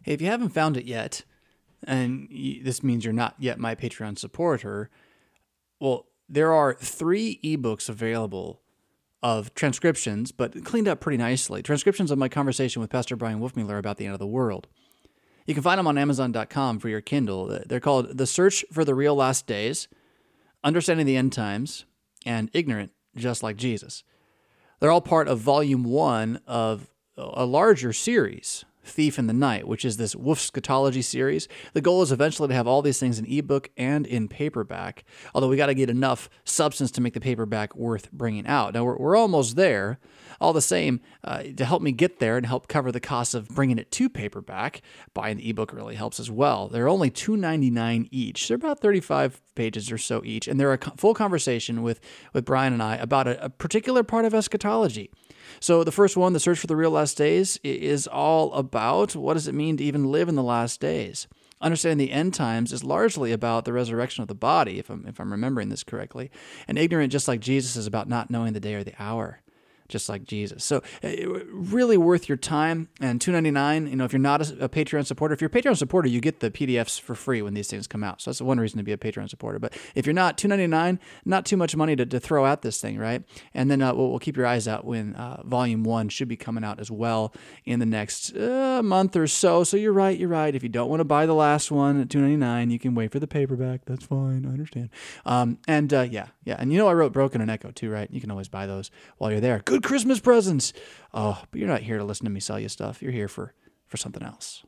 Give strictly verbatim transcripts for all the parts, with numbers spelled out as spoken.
Hey, if you haven't found it yet, and you, this means you're not yet my Patreon supporter, well, there are three ebooks available of transcriptions, but cleaned up pretty nicely. Transcriptions of my conversation with Pastor Brian Wolfmueller about the end of the world. You can find them on Amazon dot com for your Kindle. They're called The Search for the Real Last Days, Understanding the End Times, and Ignorant, Just Like Jesus. They're all part of Volume one of a larger series, Thief in the Night, which is this Wolf Scatology series. The goal is eventually to have all these things in ebook and in paperback, although we got to get enough substance to make the paperback worth bringing out. Now, we're, we're almost there. All the same, uh, to help me get there and help cover the cost of bringing it to paperback, buying the ebook really helps as well. They're only two dollars and ninety-nine cents each. They're about thirty-five pages or so each, and they're a full conversation with, with Brian and I about a, a particular part of eschatology. So the first one, The Search for the Real Last Days, is all about what does it mean to even live in the last days. Understanding the End Times is largely about the resurrection of the body, if I'm, if I'm remembering this correctly. And Ignorant, Just Like Jesus, is about not knowing the day or the hour, just like Jesus. So uh, really worth your time. And two dollars and ninety-nine cents, you know, if you're not a, a Patreon supporter, if you're a Patreon supporter, you get the P D Fs for free when these things come out. So that's one reason to be a Patreon supporter. But if you're not, two dollars and ninety-nine cents, not too much money to, to throw at this thing, right? And then uh, we'll, we'll keep your eyes out when uh, Volume one should be coming out as well in the next uh, month or so. So you're right, you're right. If you don't want to buy the last one at two dollars and ninety-nine cents, you can wait for the paperback. That's fine, I understand. Um, and uh, yeah, yeah. And you know I wrote Broken and Echo too, right? You can always buy those while you're there. Good Christmas presents. Oh, but you're not here to listen to me sell you stuff. You're here for, for something else.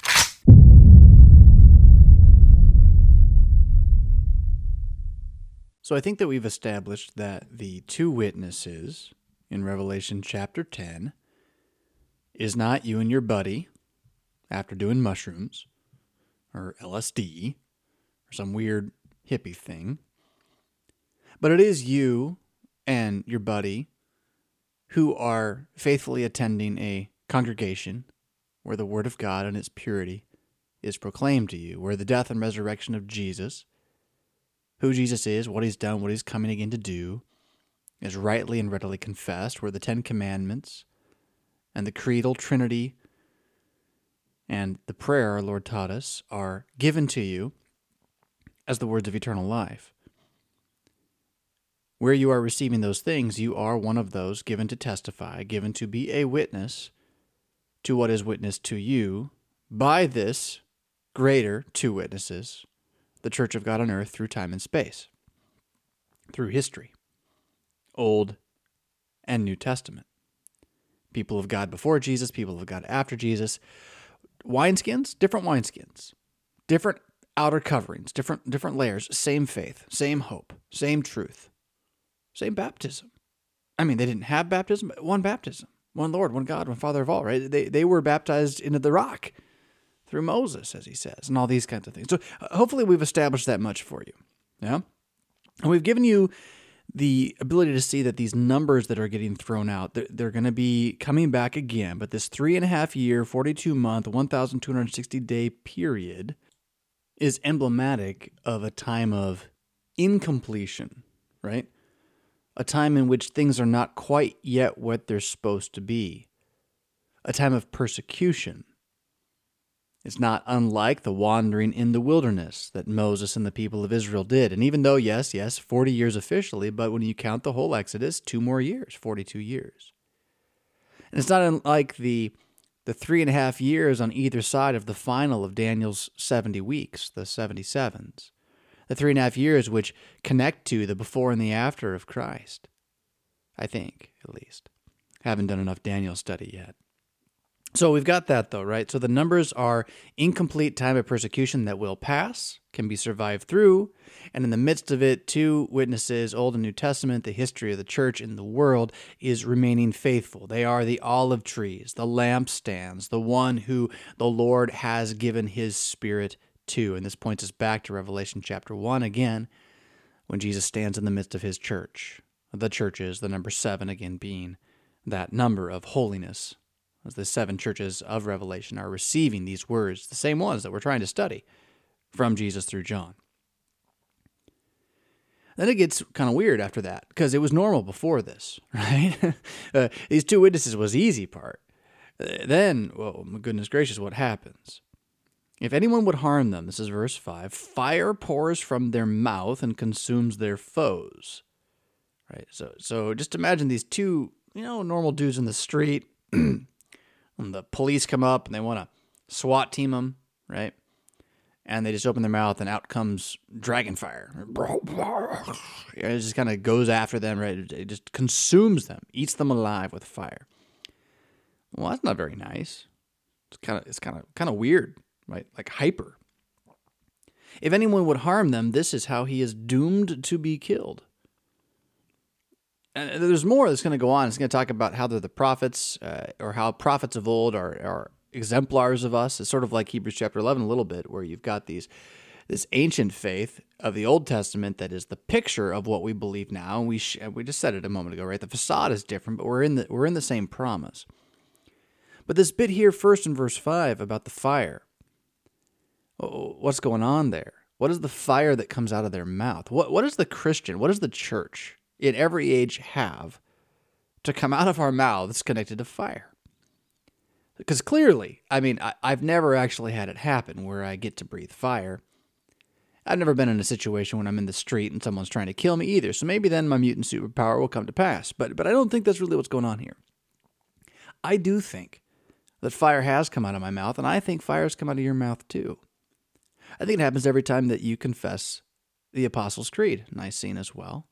So I think that we've established that the two witnesses in Revelation chapter ten is not you and your buddy after doing mushrooms or L S D or some weird hippie thing, but it is you and your buddy who are faithfully attending a congregation where the Word of God and its purity is proclaimed to you, where the death and resurrection of Jesus, who Jesus is, what he's done, what he's coming again to do, is rightly and readily confessed, where the Ten Commandments and the creedal Trinity and the prayer our Lord taught us are given to you as the words of eternal life. Where you are receiving those things, you are one of those given to testify, given to be a witness to what is witnessed to you by this greater two witnesses, the Church of God on earth through time and space, through history, Old and New Testament. People of God before Jesus, people of God after Jesus. Wineskins, different wineskins, different outer coverings, different different layers, same faith, same hope, same truth. Same baptism. I mean, they didn't have baptism, but one baptism. One Lord, one God, one Father of all, right? They they were baptized into the rock through Moses, as he says, and all these kinds of things. So uh, hopefully we've established that much for you. Yeah? And we've given you the ability to see that these numbers that are getting thrown out, they're, they're going to be coming back again, but this three and a half year, forty-two month, one thousand two hundred sixty day period is emblematic of a time of incompletion, right? A time in which things are not quite yet what they're supposed to be. A time of persecution. It's not unlike the wandering in the wilderness that Moses and the people of Israel did. And even though, yes, yes, forty years officially, but when you count the whole Exodus, two more years, forty-two years. And it's not unlike the, the three and a half years on either side of the final of Daniel's seventy weeks, the seventy-sevens. The three and a half years which connect to the before and the after of Christ. I think, at least. Haven't done enough Daniel study yet. So we've got that, though, right? So the numbers are incomplete time of persecution that will pass, can be survived through, and in the midst of it, two witnesses, Old and New Testament, the history of the church in the world, is remaining faithful. They are the olive trees, the lampstands, the one who the Lord has given his Spirit to. And this points us back to Revelation chapter one again, when Jesus stands in the midst of his church. The churches, the number seven again being that number of holiness, as the seven churches of Revelation are receiving these words, the same ones that we're trying to study from Jesus through John. Then it gets kind of weird after that, because it was normal before this, right? uh, these two witnesses was the easy part. Uh, then, well, my goodness gracious, what happens? If anyone would harm them, this is verse five, fire pours from their mouth and consumes their foes. Right? So so just imagine these two, you know, normal dudes in the street. And the police come up and they want to SWAT team them, right? And they just open their mouth and out comes dragon fire. It just kind of goes after them, right? It just consumes them, eats them alive with fire. Well, that's not very nice. It's kind of it's kind of kind of weird, right? Like hyper. If anyone would harm them, this is how he is doomed to be killed. And there's more that's going to go on. It's going to talk about how they're the prophets, uh, or how prophets of old are, are exemplars of us. It's sort of like Hebrews chapter eleven a little bit, where you've got these this ancient faith of the Old Testament that is the picture of what we believe now. And we sh- we just said it a moment ago, right? The facade is different, but we're in the we're in the same promise. But this bit here, first in verse five, about the fire. What's going on there? What is the fire that comes out of their mouth? What what is the Christian? What is the church in every age have to come out of our mouths connected to fire? Because clearly, I mean, I, I've never actually had it happen where I get to breathe fire. I've never been in a situation when I'm in the street and someone's trying to kill me either, so maybe then my mutant superpower will come to pass. But but I don't think that's really what's going on here. I do think that fire has come out of my mouth, and I think fire has come out of your mouth too. I think it happens every time that you confess the Apostles' Creed, Nicene as well.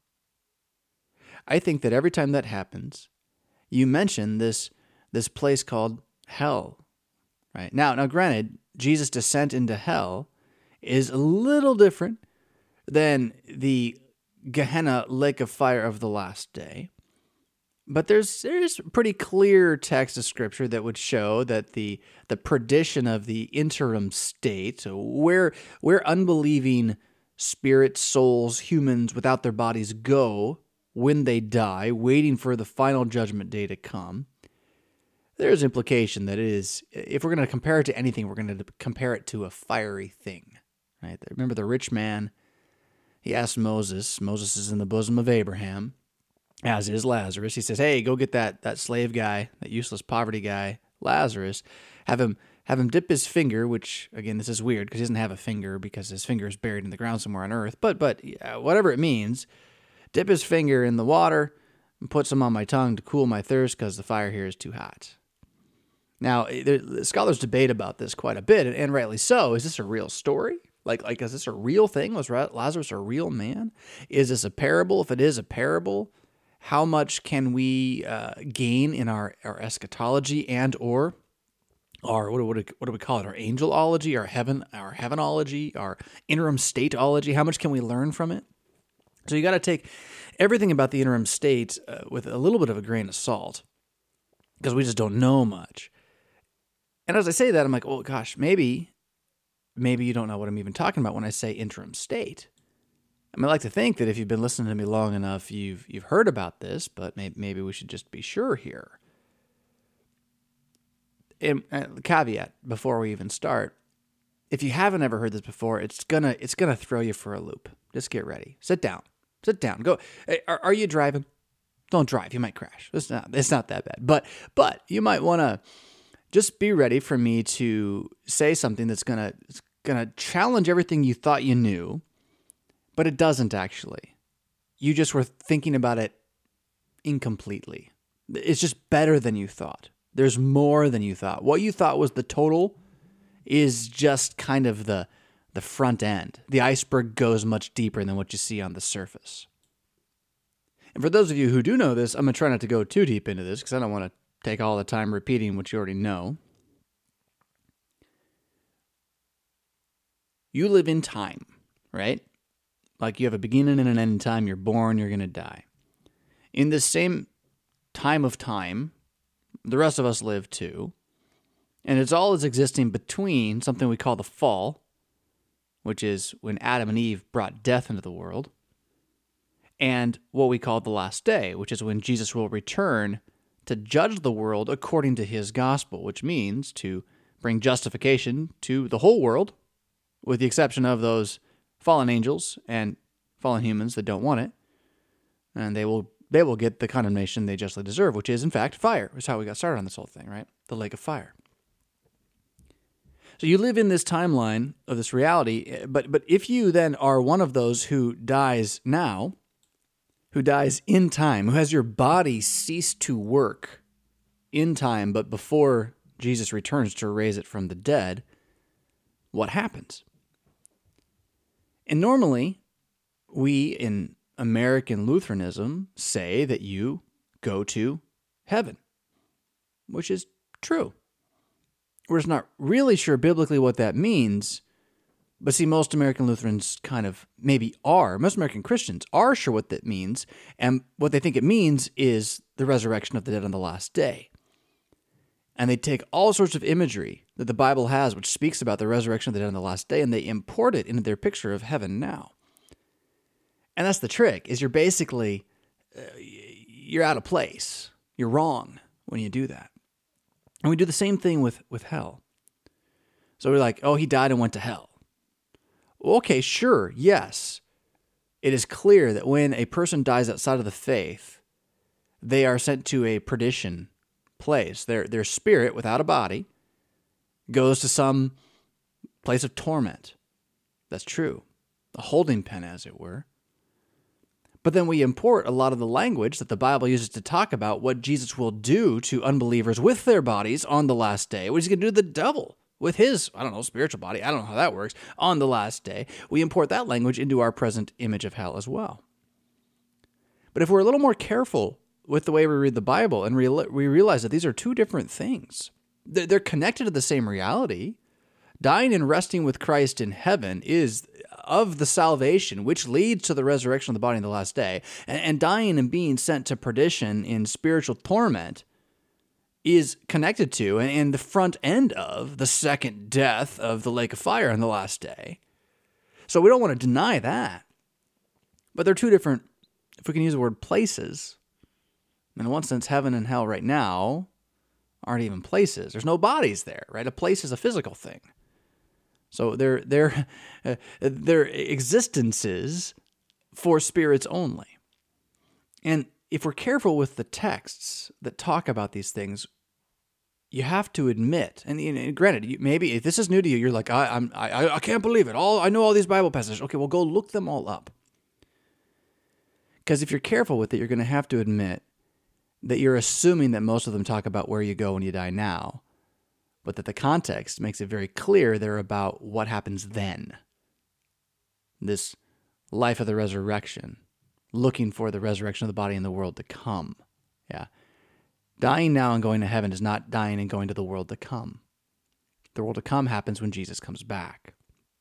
I think that every time that happens, you mention this this place called hell, right? Now, now, granted, Jesus' descent into hell is a little different than the Gehenna lake of fire of the last day, but there's there's pretty clear text of Scripture that would show that the the perdition of the interim state, where where unbelieving spirits, souls, humans without their bodies go when they die, waiting for the final judgment day to come, there's implication that it is, if we're going to compare it to anything, we're going to compare it to a fiery thing, right? Remember the rich man, he asked Moses, Moses is in the bosom of Abraham, as is Lazarus. He says, hey, go get that that slave guy, that useless poverty guy, Lazarus, have him have him dip his finger, which, again, this is weird because he doesn't have a finger because his finger is buried in the ground somewhere on earth, but, but yeah, whatever it means, dip his finger in the water and put some on my tongue to cool my thirst because the fire here is too hot. Now, the scholars debate about this quite a bit, and rightly so. Is this a real story? Like, like, is this a real thing? Was Lazarus a real man? Is this a parable? If it is a parable, how much can we uh, gain in our, our eschatology and or our, what, what, what do we call it, our angelology, our heaven, our heavenology, our interim stateology? How much can we learn from it? So you got to take everything about the interim state uh, with a little bit of a grain of salt, because we just don't know much. And as I say that, I'm like, oh gosh, maybe, maybe you don't know what I'm even talking about when I say interim state. I mean, I like to think that if you've been listening to me long enough, you've you've heard about this, but maybe, maybe we should just be sure here. And, and the caveat before we even start: if you haven't ever heard this before, it's gonna it's gonna throw you for a loop. Just get ready. Sit down. Sit down. Go. Hey, are, are you driving? Don't drive. You might crash. It's not. It's not that bad. But but you might want to just be ready for me to say something that's gonna it's gonna challenge everything you thought you knew, but it doesn't actually. You just were thinking about it incompletely. It's just better than you thought. There's more than you thought. What you thought was the total is just kind of the the front end. The iceberg goes much deeper than what you see on the surface. And for those of you who do know this, I'm going to try not to go too deep into this because I don't want to take all the time repeating what you already know. You live in time, right? Like you have a beginning and an end in time. You're born, you're going to die. In this same time of time, the rest of us live too. And it's all that's existing between something we call the fall, which is when Adam and Eve brought death into the world, and what we call the last day, which is when Jesus will return to judge the world according to his gospel, which means to bring justification to the whole world, with the exception of those fallen angels and fallen humans that don't want it, and they will they will get the condemnation they justly deserve, which is, in fact, fire. Is how we got started on this whole thing, right? The lake of fire. So you live in this timeline of this reality, but but if you then are one of those who dies now, who dies in time, who has your body cease to work in time, but before Jesus returns to raise it from the dead, what happens? And normally, we in American Lutheranism say that you go to heaven, which is true. We're just not really sure biblically what that means, but see, most American Lutherans kind of maybe are. Most American Christians are sure what that means, and what they think it means is the resurrection of the dead on the last day. And they take all sorts of imagery that the Bible has, which speaks about the resurrection of the dead on the last day, and they import it into their picture of heaven now. And that's the trick, is you're basically, uh, you're out of place. You're wrong when you do that. And we do the same thing with, with hell. So we're like, oh, he died and went to hell. Well, okay, sure, yes. It is clear that when a person dies outside of the faith, they are sent to a perdition place. Their, their spirit, without a body, goes to some place of torment. That's true. A holding pen, as it were. But then we import a lot of the language that the Bible uses to talk about what Jesus will do to unbelievers with their bodies on the last day. What he's going to do to the devil with his, I don't know, spiritual body. I don't know how that works. On the last day, we import that language into our present image of hell as well. But if we're a little more careful with the way we read the Bible and we realize that these are two different things, they're connected to the same reality. Dying and resting with Christ in heaven is of the salvation, which leads to the resurrection of the body in the last day. And, and dying and being sent to perdition in spiritual torment is connected to and, and the front end of the second death of the lake of fire on the last day. So we don't want to deny that. But they're two different, if we can use the word, places. In one sense, heaven and hell right now aren't even places. There's no bodies there, right? A place is a physical thing. So they're, they're, uh, they're existences for spirits only. And if we're careful with the texts that talk about these things, you have to admit, and, and granted, you, maybe if this is new to you, you're like, I, I'm, I, I can't believe it. All I know all these Bible passages. Okay, well, go look them all up. Because if you're careful with it, you're going to have to admit that you're assuming that most of them talk about where you go when you die now, but that the context makes it very clear they're about what happens then. This life of the resurrection, looking for the resurrection of the body in the world to come. Yeah. Dying now and going to heaven is not dying and going to the world to come. The world to come happens when Jesus comes back.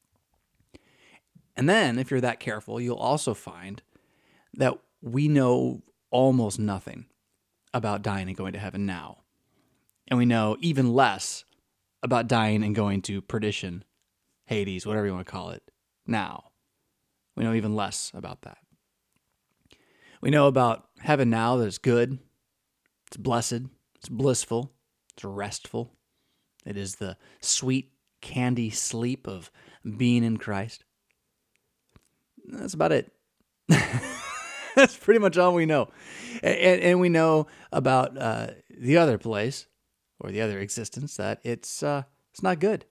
And then, if you're that careful, you'll also find that we know almost nothing about dying and going to heaven now. And we know even less about dying and going to perdition, Hades, whatever you want to call it, now. We know even less about that. We know about heaven now that it's good, it's blessed, it's blissful, it's restful. It is the sweet candy sleep of being in Christ. That's about it. That's pretty much all we know. And, and we know about uh, the other place, or the other existence, that it's uh, it's not good.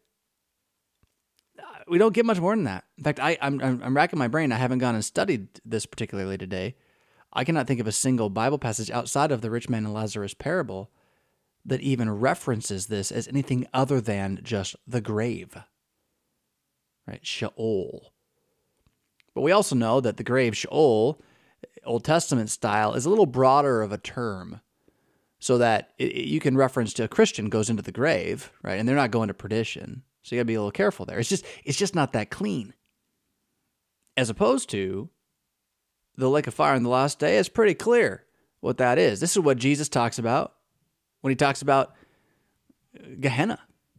We don't get much more than that. In fact, I, I'm, I'm racking my brain. I haven't gone and studied this particularly today. I cannot think of a single Bible passage outside of the rich man and Lazarus parable that even references this as anything other than just the grave, right? Sheol. But we also know that the grave, Sheol, Old Testament style, is a little broader of a term, so that it, it, you can reference to a Christian goes into the grave, right? And they're not going to perdition. So you got to be a little careful there. It's just it's just not that clean. As opposed to the lake of fire on the last day, is pretty clear what that is. This is what Jesus talks about when he talks about Gehenna.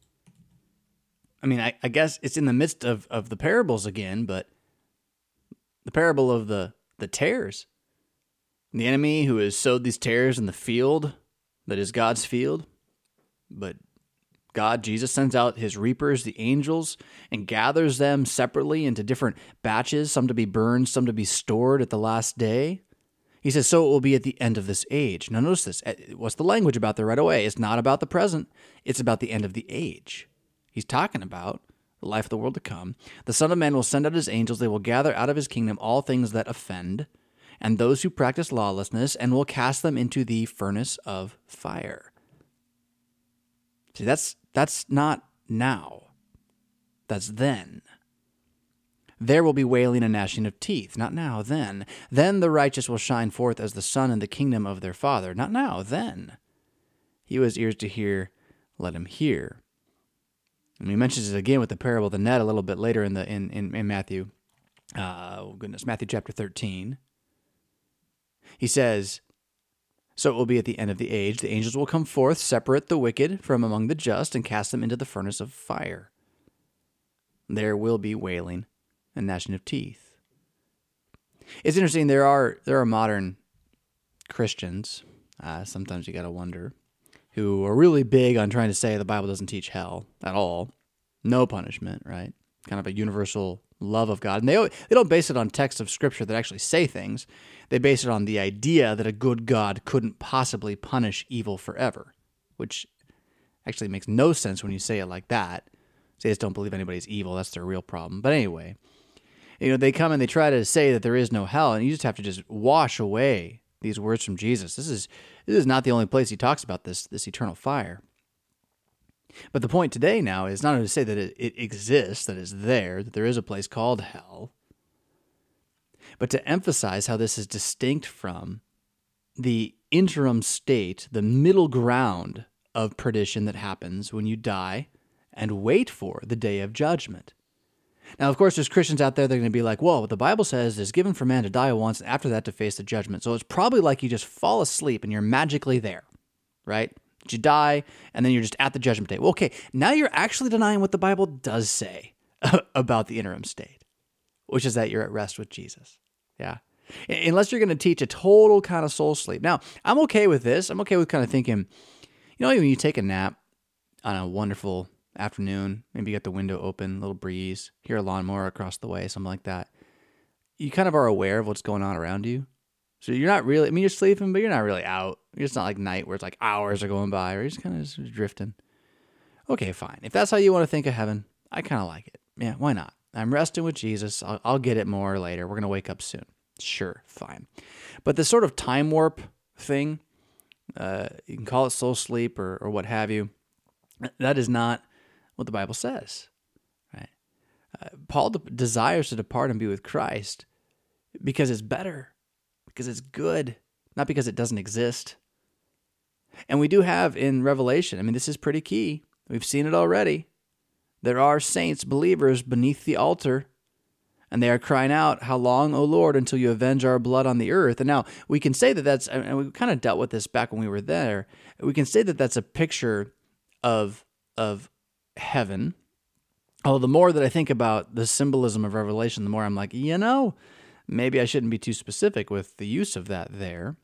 I mean, I, I guess it's in the midst of, of the parables again, but the parable of the, the tares. The enemy who has sowed these tares in the field that is God's field, but God, Jesus, sends out his reapers, the angels, and gathers them separately into different batches, some to be burned, some to be stored at the last day. He says, so it will be at the end of this age. Now notice this. What's the language about there right away? It's not about the present. It's about the end of the age. He's talking about the life of the world to come. The Son of Man will send out his angels. They will gather out of his kingdom all things that offend and those who practice lawlessness, and will cast them into the furnace of fire. See, that's that's not now. That's then. There will be wailing and gnashing of teeth. Not now, then. Then the righteous will shine forth as the sun in the kingdom of their Father. Not now, then. He who has ears to hear, let him hear. And he mentions it again with the parable of the net a little bit later in the in, in, in Matthew. Uh, oh goodness, Matthew chapter thirteen. He says, so it will be at the end of the age, the angels will come forth, separate the wicked from among the just, and cast them into the furnace of fire. There will be wailing and gnashing of teeth. It's interesting, there are there are modern Christians, uh, sometimes you got to wonder, who are really big on trying to say the Bible doesn't teach hell at all. No punishment, right? Kind of a universal love of God. And they they don't base it on texts of Scripture that actually say things. They base it on the idea that a good God couldn't possibly punish evil forever, which actually makes no sense when you say it like that. They just don't believe anybody's evil. That's their real problem. But anyway, you know, they come and they try to say that there is no hell, and you just have to just wash away these words from Jesus. This is this is not the only place he talks about this, this eternal fire. But the point today now is not only to say that it, it exists, that it's there, that there is a place called hell, but to emphasize how this is distinct from the interim state, the middle ground of perdition that happens when you die and wait for the day of judgment. Now, of course, there's Christians out there that are going to be like, well, what the Bible says is given for man to die once, and after that to face the judgment. So it's probably like you just fall asleep and you're magically there, right? You die, and then you're just at the judgment day. Well, okay, now you're actually denying what the Bible does say about the interim state, which is that you're at rest with Jesus. Yeah. Unless you're going to teach a total kind of soul sleep. Now, I'm okay with this. I'm okay with kind of thinking, you know, when you take a nap on a wonderful afternoon, maybe you got the window open, a little breeze, hear a lawnmower across the way, something like that. You kind of are aware of what's going on around you. So you're not really, I mean, you're sleeping, but you're not really out. It's not like night where it's like hours are going by, or you're just kind of just drifting. Okay, fine. If that's how you want to think of heaven, I kind of like it. Yeah, why not? I'm resting with Jesus. I'll, I'll get it more later. We're going to wake up soon. Sure, fine. But this sort of time warp thing, uh, you can call it soul sleep or, or what have you, that is not what the Bible says. Right? Uh, Paul de- desires to depart and be with Christ because it's better, because it's good, not because it doesn't exist. And we do have in Revelation, I mean, this is pretty key. We've seen it already. There are saints, believers beneath the altar, and they are crying out, how long, O Lord, until you avenge our blood on the earth? And now we can say that that's, and we kind of dealt with this back when we were there, we can say that that's a picture of, of heaven. Although the more that I think about the symbolism of Revelation, the more I'm like, you know, maybe I shouldn't be too specific with the use of that there.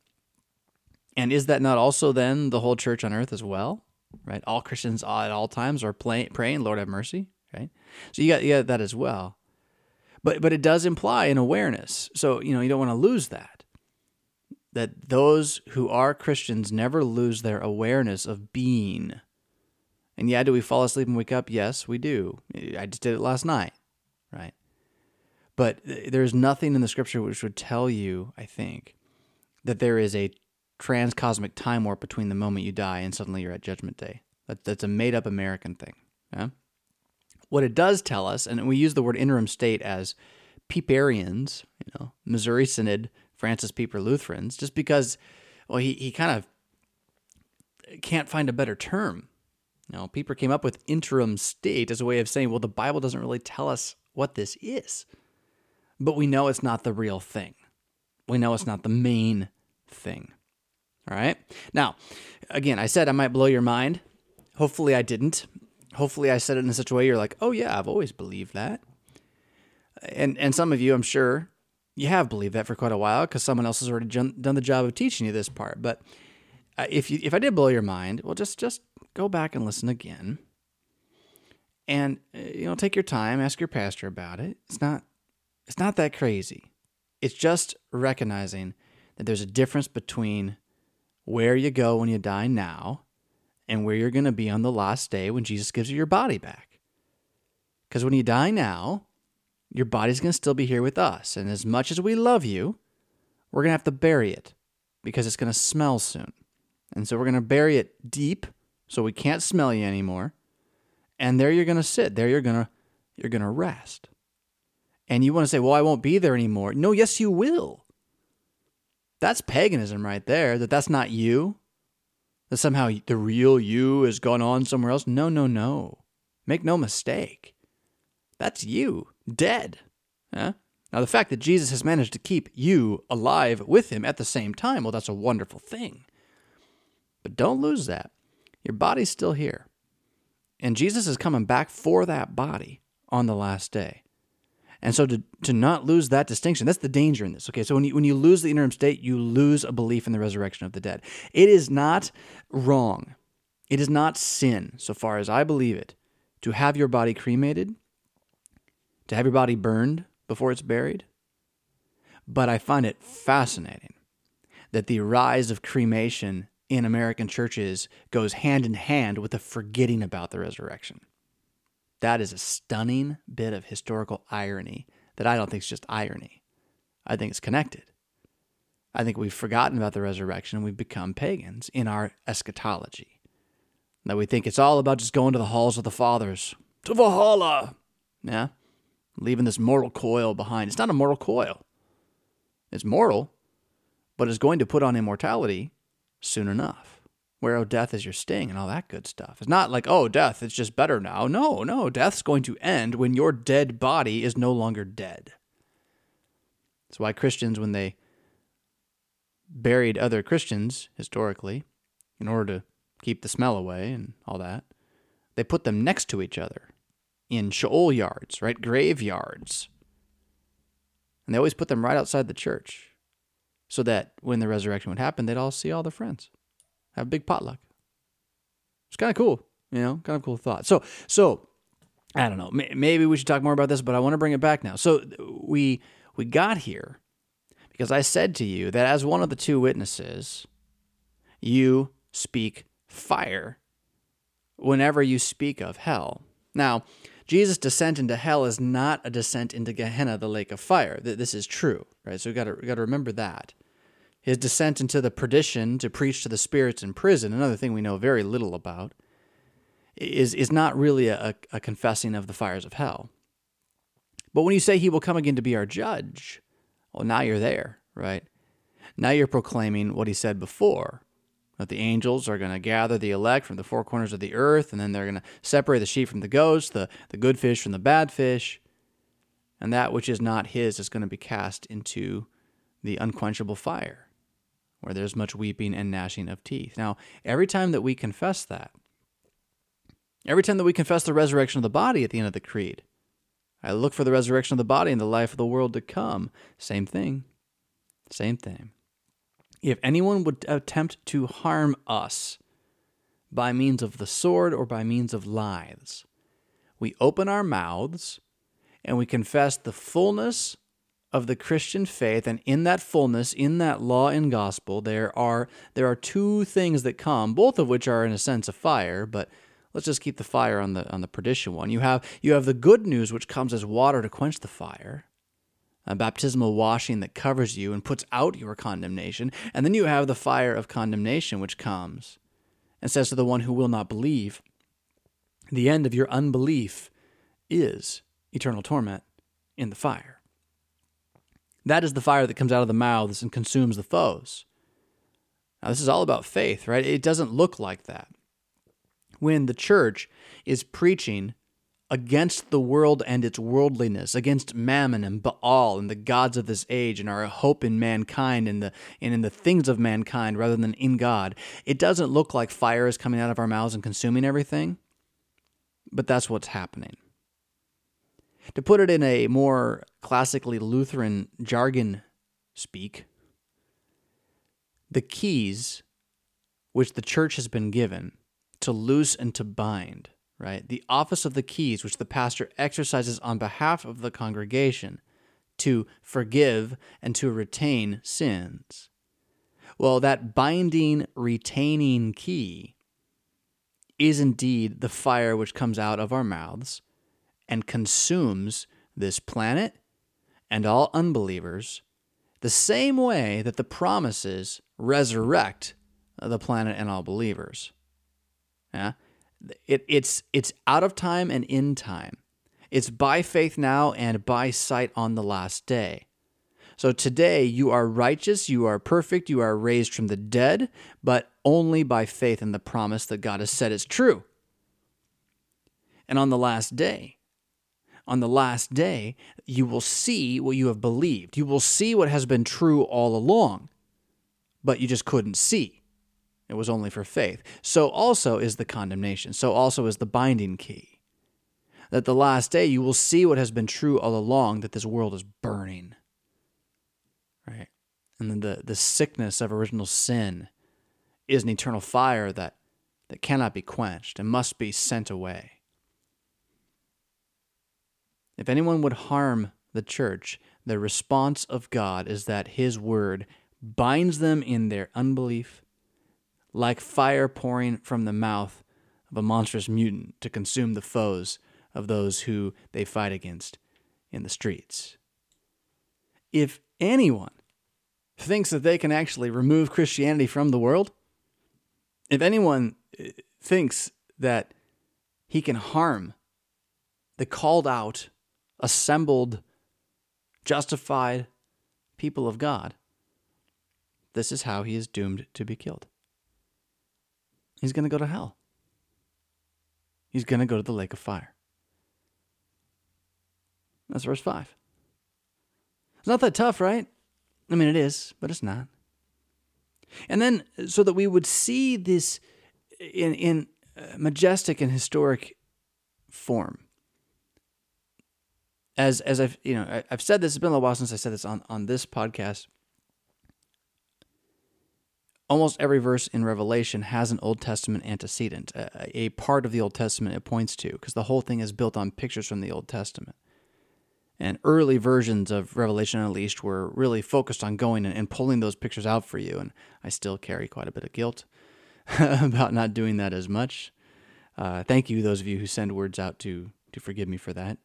And is that not also then the whole church on earth as well? Right? All Christians at all times are play, praying, Lord have mercy, right? So you got, you got that as well. But but it does imply an awareness. So, you know, you don't want to lose that. That those who are Christians never lose their awareness of being. And yeah, do we fall asleep and wake up? Yes, we do. I just did it last night, right? But there's nothing in the Scripture which would tell you, I think, that there is a transcosmic time warp between the moment you die and suddenly you're at Judgment Day. That, that's a made-up American thing. Yeah? What it does tell us, and we use the word interim state as Peperians, you know, Missouri Synod, Francis Pieper Lutherans, just because, well, he, he kind of can't find a better term. You know, Pieper came up with interim state as a way of saying, well, the Bible doesn't really tell us what this is. But we know it's not the real thing. We know it's not the main thing. All right? Now, again, I said I might blow your mind. Hopefully I didn't. Hopefully I said it in such a way you're like, oh yeah, I've always believed that. And and some of you, I'm sure, you have believed that for quite a while because someone else has already done the job of teaching you this part. But uh, if you if I did blow your mind, well, just just go back and listen again. And uh, you know, take your time, ask your pastor about it. It's not it's not that crazy. It's just recognizing that there's a difference between where you go when you die now and where you're going to be on the last day when Jesus gives you your body back. Because when you die now, your body's going to still be here with us. And as much as we love you, we're going to have to bury it because it's going to smell soon. And so we're going to bury it deep so we can't smell you anymore. And there you're going to sit. There you're going to you're going to rest. And you want to say, well, I won't be there anymore. No, yes, you will. That's paganism right there, that that's not you. That somehow the real you has gone on somewhere else. No, no, no. Make no mistake. That's you, dead. Yeah? Now, the fact that Jesus has managed to keep you alive with him at the same time, well, that's a wonderful thing. But don't lose that. Your body's still here. And Jesus is coming back for that body on the last day. And so to, to not lose that distinction, that's the danger in this. Okay, so when you, when you lose the interim state, you lose a belief in the resurrection of the dead. It is not wrong. It is not sin, so far as I believe it, to have your body cremated, to have your body burned before it's buried. But I find it fascinating that the rise of cremation in American churches goes hand in hand with the forgetting about the resurrection. That is a stunning bit of historical irony that I don't think is just irony. I think it's connected. I think we've forgotten about the resurrection and we've become pagans in our eschatology. That we think it's all about just going to the halls of the fathers. To Valhalla! Yeah? Leaving this mortal coil behind. It's not a mortal coil. It's mortal, but it's going to put on immortality soon enough. Where, oh, death is your sting and all that good stuff. It's not like, oh, death, it's just better now. No, no, death's going to end when your dead body is no longer dead. That's why Christians, when they buried other Christians, historically, in order to keep the smell away and all that, they put them next to each other in Sheol yards, right? Graveyards. And they always put them right outside the church so that when the resurrection would happen, they'd all see all their friends. Have a big potluck. It's kind of cool, you know, kind of cool thought. So, so I don't know. Maybe we should talk more about this, but I want to bring it back now. So we we got here because I said to you that as one of the two witnesses, you speak fire whenever you speak of hell. Now, Jesus' descent into hell is not a descent into Gehenna, the lake of fire. This is true, right? So we got to we got to remember that. His descent into the perdition to preach to the spirits in prison, another thing we know very little about, is, is not really a, a confessing of the fires of hell. But when you say he will come again to be our judge, well, now you're there, right? Now you're proclaiming what he said before, that the angels are going to gather the elect from the four corners of the earth, and then they're going to separate the sheep from the goats, the, the good fish from the bad fish, and that which is not his is going to be cast into the unquenchable fire, where there's much weeping and gnashing of teeth. Now, every time that we confess that, every time that we confess the resurrection of the body at the end of the creed, I look for the resurrection of the body and the life of the world to come. Same thing. Same thing. If anyone would attempt to harm us by means of the sword or by means of lies, we open our mouths and we confess the fullness of the Christian faith, and in that fullness, in that law and gospel, there are there are two things that come, both of which are in a sense a fire, but let's just keep the fire on the on the perdition one. You have you have the good news, which comes as water to quench the fire, a baptismal washing that covers you and puts out your condemnation, and then you have the fire of condemnation, which comes and says to the one who will not believe, the end of your unbelief is eternal torment in the fire. That is the fire that comes out of the mouths and consumes the foes. Now, this is all about faith, right? It doesn't look like that. When the church is preaching against the world and its worldliness, against Mammon and Baal and the gods of this age and our hope in mankind and, the, and in the things of mankind rather than in God, it doesn't look like fire is coming out of our mouths and consuming everything, but that's what's happening. To put it in a more classically Lutheran jargon speak, the keys which the church has been given to loose and to bind, right? The office of the keys which the pastor exercises on behalf of the congregation to forgive and to retain sins. Well, that binding, retaining key is indeed the fire which comes out of our mouths and consumes this planet and all unbelievers the same way that the promises resurrect the planet and all believers. Yeah? It, it's, it's out of time and in time. It's by faith now and by sight on the last day. So today you are righteous, you are perfect, you are raised from the dead, but only by faith in the promise that God has said is true. And on the last day, on the last day, you will see what you have believed. You will see what has been true all along, but you just couldn't see. It was only for faith. So also is the condemnation. So also is the binding key. That the last day you will see what has been true all along, that this world is burning. Right? And then the, the sickness of original sin is an eternal fire that, that cannot be quenched and must be sent away. If anyone would harm the church, the response of God is that his word binds them in their unbelief, like fire pouring from the mouth of a monstrous mutant to consume the foes of those who they fight against in the streets. If anyone thinks that they can actually remove Christianity from the world, if anyone thinks that he can harm the called out, assembled, justified people of God, this is how he is doomed to be killed. He's going to go to hell. He's going to go to the lake of fire. That's verse five. It's not that tough, right? I mean, it is, but it's not. And then, so that we would see this in, in majestic and historic form. As as I've you know I, I've said this, it's been a little while since I said this on, on this podcast. Almost every verse in Revelation has an Old Testament antecedent, a, a part of the Old Testament it points to, because the whole thing is built on pictures from the Old Testament. And early versions of Revelation Unleashed were really focused on going and, and pulling those pictures out for you, and I still carry quite a bit of guilt about not doing that as much. Uh, thank you, those of you who send words out to to forgive me for that.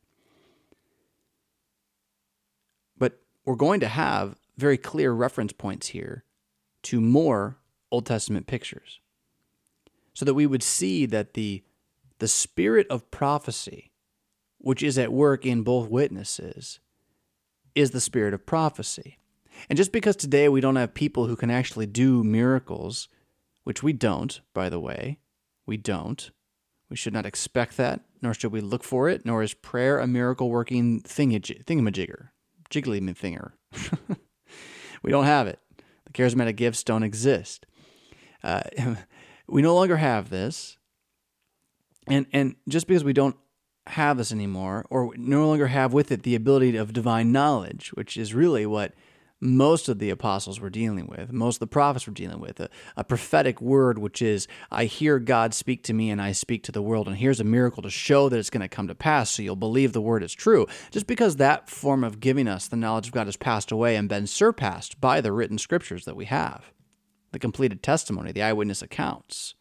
But we're going to have very clear reference points here to more Old Testament pictures, so that we would see that the the spirit of prophecy, which is at work in both witnesses, is the spirit of prophecy. And just because today we don't have people who can actually do miracles, which we don't, by the way, we don't. We should not expect that, nor should we look for it, nor is prayer a miracle-working thingamaj- thingamajigger, jiggly thinger. We don't have it. The charismatic gifts don't exist. Uh, we no longer have this. And and just because we don't have this anymore, or no longer have with it the ability of divine knowledge, which is really what most of the apostles were dealing with, most of the prophets were dealing with, a, a prophetic word, which is, I hear God speak to me and I speak to the world, and here's a miracle to show that it's going to come to pass, so you'll believe the word is true. Just because that form of giving us the knowledge of God has passed away and been surpassed by the written scriptures that we have, the completed testimony, the eyewitness accounts.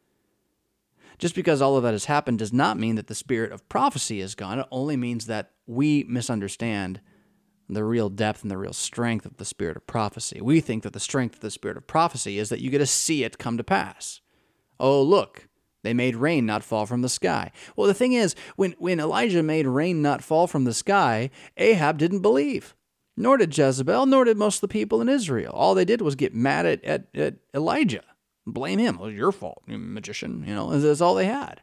Just because all of that has happened does not mean that the spirit of prophecy is gone. It only means that we misunderstand the real depth and the real strength of the spirit of prophecy. We think that the strength of the spirit of prophecy is that you get to see it come to pass. Oh, look, they made rain not fall from the sky. Well, the thing is, when, when Elijah made rain not fall from the sky, Ahab didn't believe. Nor did Jezebel, nor did most of the people in Israel. All they did was get mad at, at, at Elijah. Blame him. It was your fault, you magician. You know, that's all they had.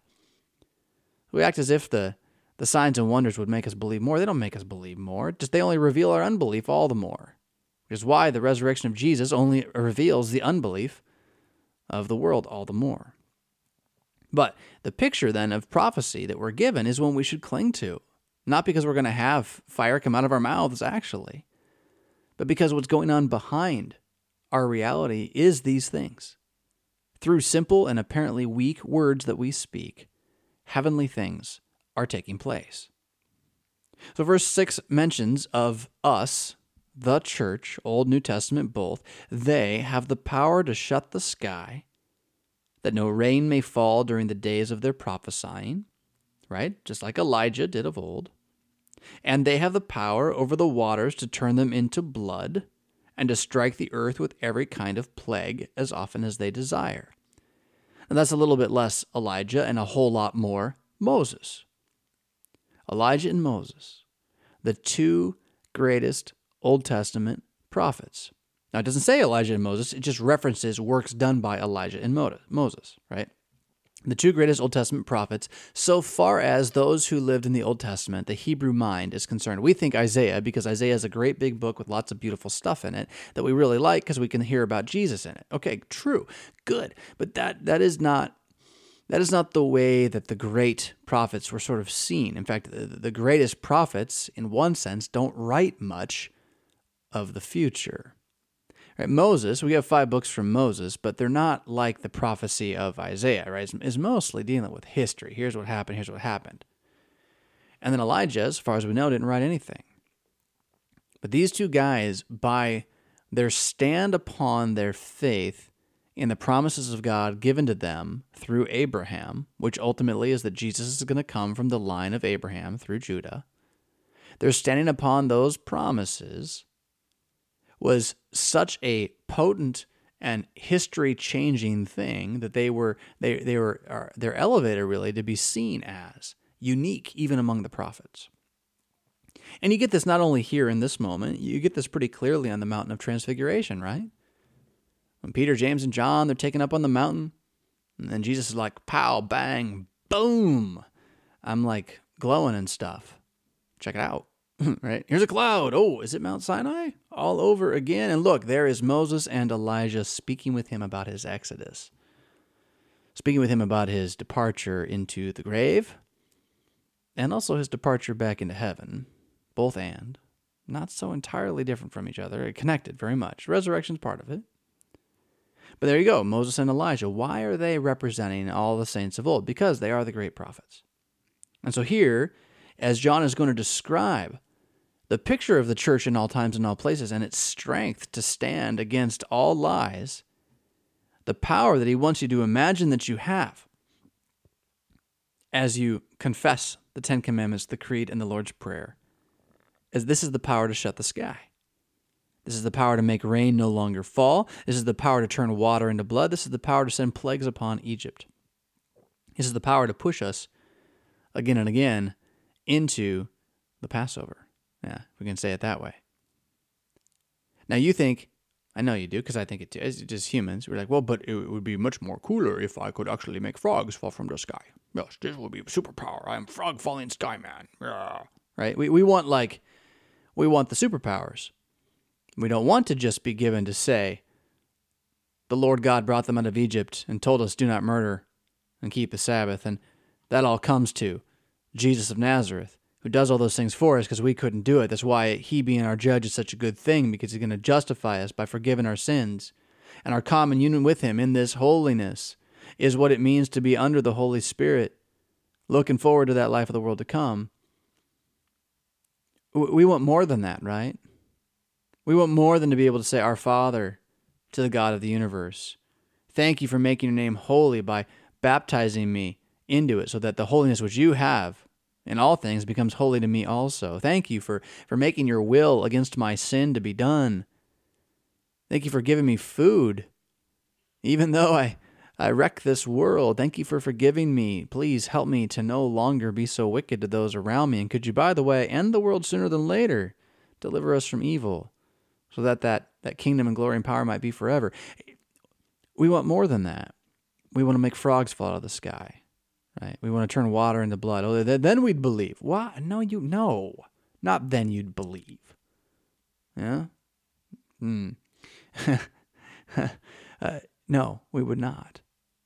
We act as if the, the signs and wonders would make us believe more. They don't make us believe more. Just they only reveal our unbelief all the more. Which is why the resurrection of Jesus only reveals the unbelief of the world all the more. But the picture then of prophecy that we're given is one we should cling to. Not because we're going to have fire come out of our mouths, actually, but because what's going on behind our reality is these things. Through simple and apparently weak words that we speak, heavenly things are taking place. So verse six mentions of us, the church, Old, New Testament, both. They have the power to shut the sky, that no rain may fall during the days of their prophesying. right? Just like Elijah did of old. And they have the power over the waters to turn them into blood and to strike the earth with every kind of plague as often as they desire. And that's a little bit less Elijah and a whole lot more Moses. Elijah and Moses, the two greatest Old Testament prophets. Now, it doesn't say Elijah and Moses. It just references works done by Elijah and Moses, right? The two greatest Old Testament prophets, so far as those who lived in the Old Testament, the Hebrew mind is concerned. We think Isaiah, because Isaiah is a great big book with lots of beautiful stuff in it that we really like because we can hear about Jesus in it. Okay, true, good. But that that is not that is not the way that the great prophets were sort of seen. In fact, the, the greatest prophets, in one sense, don't write much of the future. Right, Moses, we have five books from Moses, but they're not like the prophecy of Isaiah, right? It's, it's mostly dealing with history. Here's what happened, here's what happened. And then Elijah, as far as we know, didn't write anything. But these two guys, by their stand upon their faith in the promises of God given to them through Abraham, which ultimately is that Jesus is going to come from the line of Abraham through Judah, they're standing upon those promises was such a potent and history-changing thing that they were they they were are, they're elevated really to be seen as unique even among the prophets. And you get this not only here in this moment, you get this pretty clearly on the Mountain of Transfiguration, right? When Peter, James, and John, they're taken up on the mountain, and then Jesus is like, pow, bang, boom. I'm like glowing and stuff. Check it out. Right? Here's a cloud. Oh, is it Mount Sinai? All over again. And look, there is Moses and Elijah speaking with him about his exodus. Speaking with him about his departure into the grave and also his departure back into heaven. Both and. Not so entirely different from each other. Connected very much. Resurrection's part of it. But there you go. Moses and Elijah. Why are they representing all the saints of old? Because they are the great prophets. And so here, as John is going to describe the picture of the church in all times and all places and its strength to stand against all lies, the power that he wants you to imagine that you have as you confess the Ten Commandments, the Creed, and the Lord's Prayer, is this is the power to shut the sky. This is the power to make rain no longer fall. This is the power to turn water into blood. This is the power to send plagues upon Egypt. This is the power to push us again and again into the Passover. Yeah, we can say it that way. Now you think, I know you do, because I think it too, as just humans, we're like, well, but it would be much more cooler if I could actually make frogs fall from the sky. Yes, this would be a superpower. I'm frog falling sky man. Yeah. Right? We we want like, we want the superpowers. We don't want to just be given to say, the Lord God brought them out of Egypt and told us do not murder and keep the Sabbath. And that all comes to Jesus of Nazareth, who does all those things for us because we couldn't do it. That's why he being our judge is such a good thing, because he's going to justify us by forgiving our sins. And our common union with him in this holiness is what it means to be under the Holy Spirit, looking forward to that life of the world to come. We want more than that, right? We want more than to be able to say, Our Father, to the God of the universe. Thank you for making your name holy by baptizing me into it so that the holiness which you have in all things becomes holy to me also. Thank you for, for making your will against my sin to be done. Thank you for giving me food, even though I, I wreck this world. Thank you for forgiving me. Please help me to no longer be so wicked to those around me. And could you, by the way, end the world sooner than later? Deliver us from evil so that, that that kingdom and glory and power might be forever. We want more than that. We want to make frogs fall out of the sky. Right? We want to turn water into blood. Oh, then we'd believe. What? No, you no. Not then you'd believe. Yeah? Hmm. uh, no, we would not.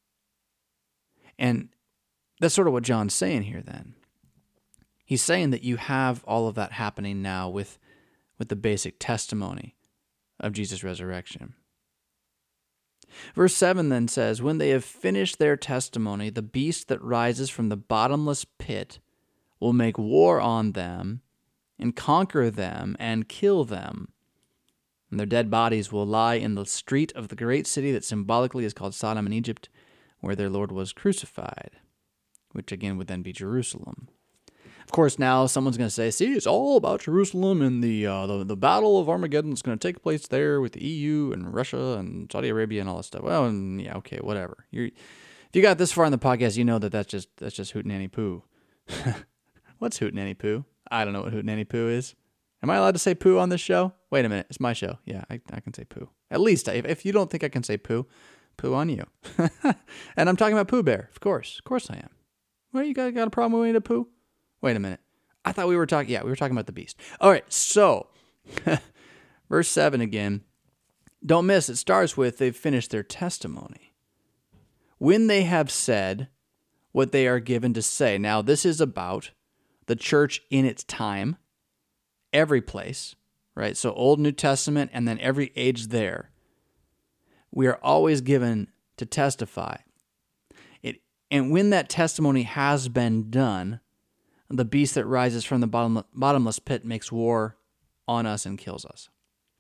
And that's sort of what John's saying here then. He's saying that you have all of that happening now with, with the basic testimony of Jesus' resurrection. Verse seven then says, When they have finished their testimony, the beast that rises from the bottomless pit will make war on them and conquer them and kill them. And their dead bodies will lie in the street of the great city that symbolically is called Sodom and Egypt, where their Lord was crucified. which again would then be Jerusalem. Of course, now someone's going to say, see, it's all about Jerusalem, and the, uh, the the Battle of Armageddon is going to take place there with the E U and Russia and Saudi Arabia and all that stuff. Well, and yeah, okay, whatever. You're, if you got this far in the podcast, you know that that's just that's just hootenanny poo. What's hootenanny poo? I don't know what hootenanny poo is. Am I allowed to say poo on this show? Wait a minute, it's my show. Yeah, I, I can say poo. At least, if, if you don't think I can say poo, poo on you. And I'm talking about Pooh Bear, of course. Of course I am. Well, you got, got a problem with Winnie the Pooh? Wait a minute. I thought we were talking, yeah, we were talking about the beast. All right, so, verse seven again. Don't miss, it starts with, they've finished their testimony. When they have said what they are given to say. Now, this is about the church in its time, every place, right? So Old, New Testament, and then every age there. We are always given to testify. It, and when that testimony has been done, the beast that rises from the bottom, bottomless pit makes war on us and kills us.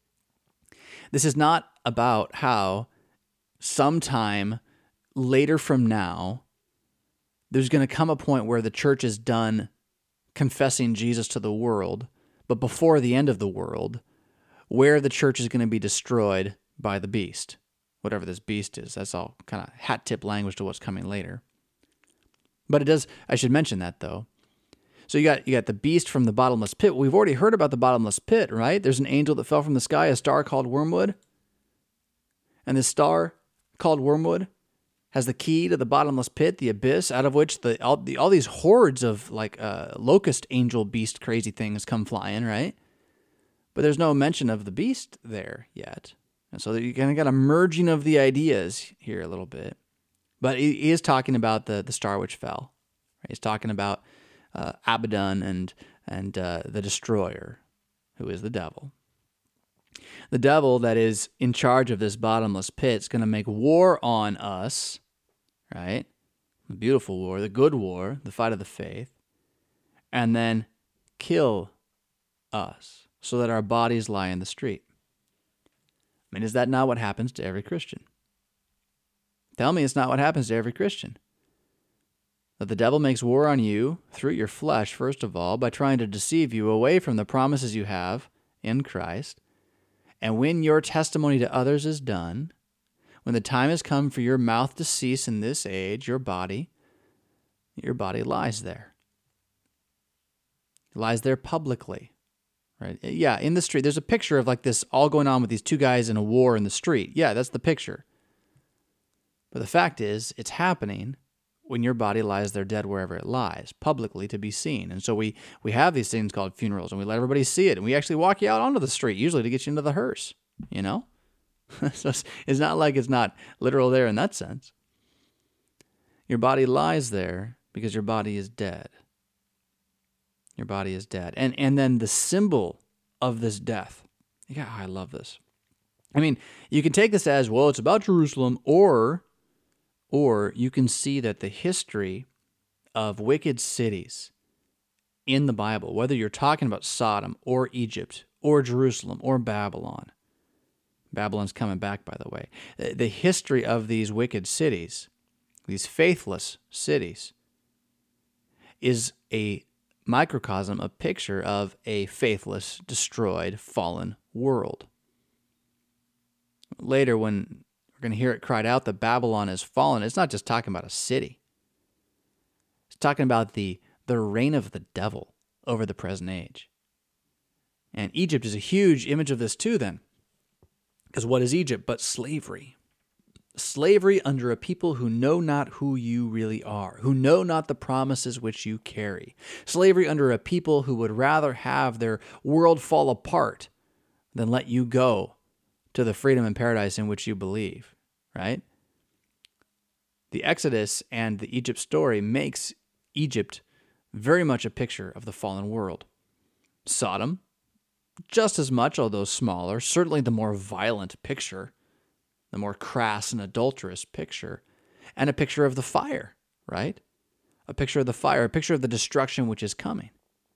This is not about how sometime later from now, there's going to come a point where the church is done confessing Jesus to the world, but before the end of the world, where the church is going to be destroyed by the beast, whatever this beast is. That's all kind of hat tip language to what's coming later. But it does, I should mention that though. So you got you got the beast from the bottomless pit. We've already heard about the bottomless pit, right? There's an angel that fell from the sky, a star called Wormwood. And this star called Wormwood has the key to the bottomless pit, the abyss, out of which the all, the, all these hordes of like uh, locust angel beast crazy things come flying, right? But there's no mention of the beast there yet. And so you kind of got a merging of the ideas here a little bit. But he is talking about the, the star which fell. Right? He's talking about uh, Abaddon and, and uh, the destroyer, who is the devil. The devil that is in charge of this bottomless pit is going to make war on us, right? The beautiful war, the good war, the fight of the faith, and then kill us so that our bodies lie in the street. I mean, is that not what happens to every Christian? Tell me it's not what happens to every Christian. That the devil makes war on you through your flesh, first of all, by trying to deceive you away from the promises you have in Christ. And when your testimony to others is done, when the time has come for your mouth to cease in this age, your body, your body lies there. It lies there publicly, right? Yeah, in the street. There's a picture of like this all going on with these two guys in a war in the street. Yeah, that's the picture. But the fact is, it's happening when your body lies there dead wherever it lies, publicly to be seen. And so we, we have these things called funerals, and we let everybody see it, and we actually walk you out onto the street, usually to get you into the hearse, you know? So it's, it's not like it's not literal there in that sense. Your body lies there because your body is dead. Your body is dead. And, and then the symbol of this death, yeah, I love this. I mean, you can take this as, well, it's about Jerusalem, or... Or you can see that the history of wicked cities in the Bible, whether you're talking about Sodom or Egypt or Jerusalem or Babylon, Babylon's coming back, by the way, the history of these wicked cities, these faithless cities, is a microcosm, a picture of a faithless, destroyed, fallen world. Later, when we're going to hear it cried out that Babylon has fallen, it's not just talking about a city. It's talking about the, the reign of the devil over the present age. And Egypt is a huge image of this too then. Because what is Egypt but slavery? Slavery under a people who know not who you really are, who know not the promises which you carry. Slavery under a people who would rather have their world fall apart than let you go to the freedom and paradise in which you believe, right? The Exodus and the Egypt story makes Egypt very much a picture of the fallen world. Sodom, just as much, although smaller, certainly the more violent picture, the more crass and adulterous picture, and a picture of the fire, right? A picture of the fire, a picture of the destruction which is coming.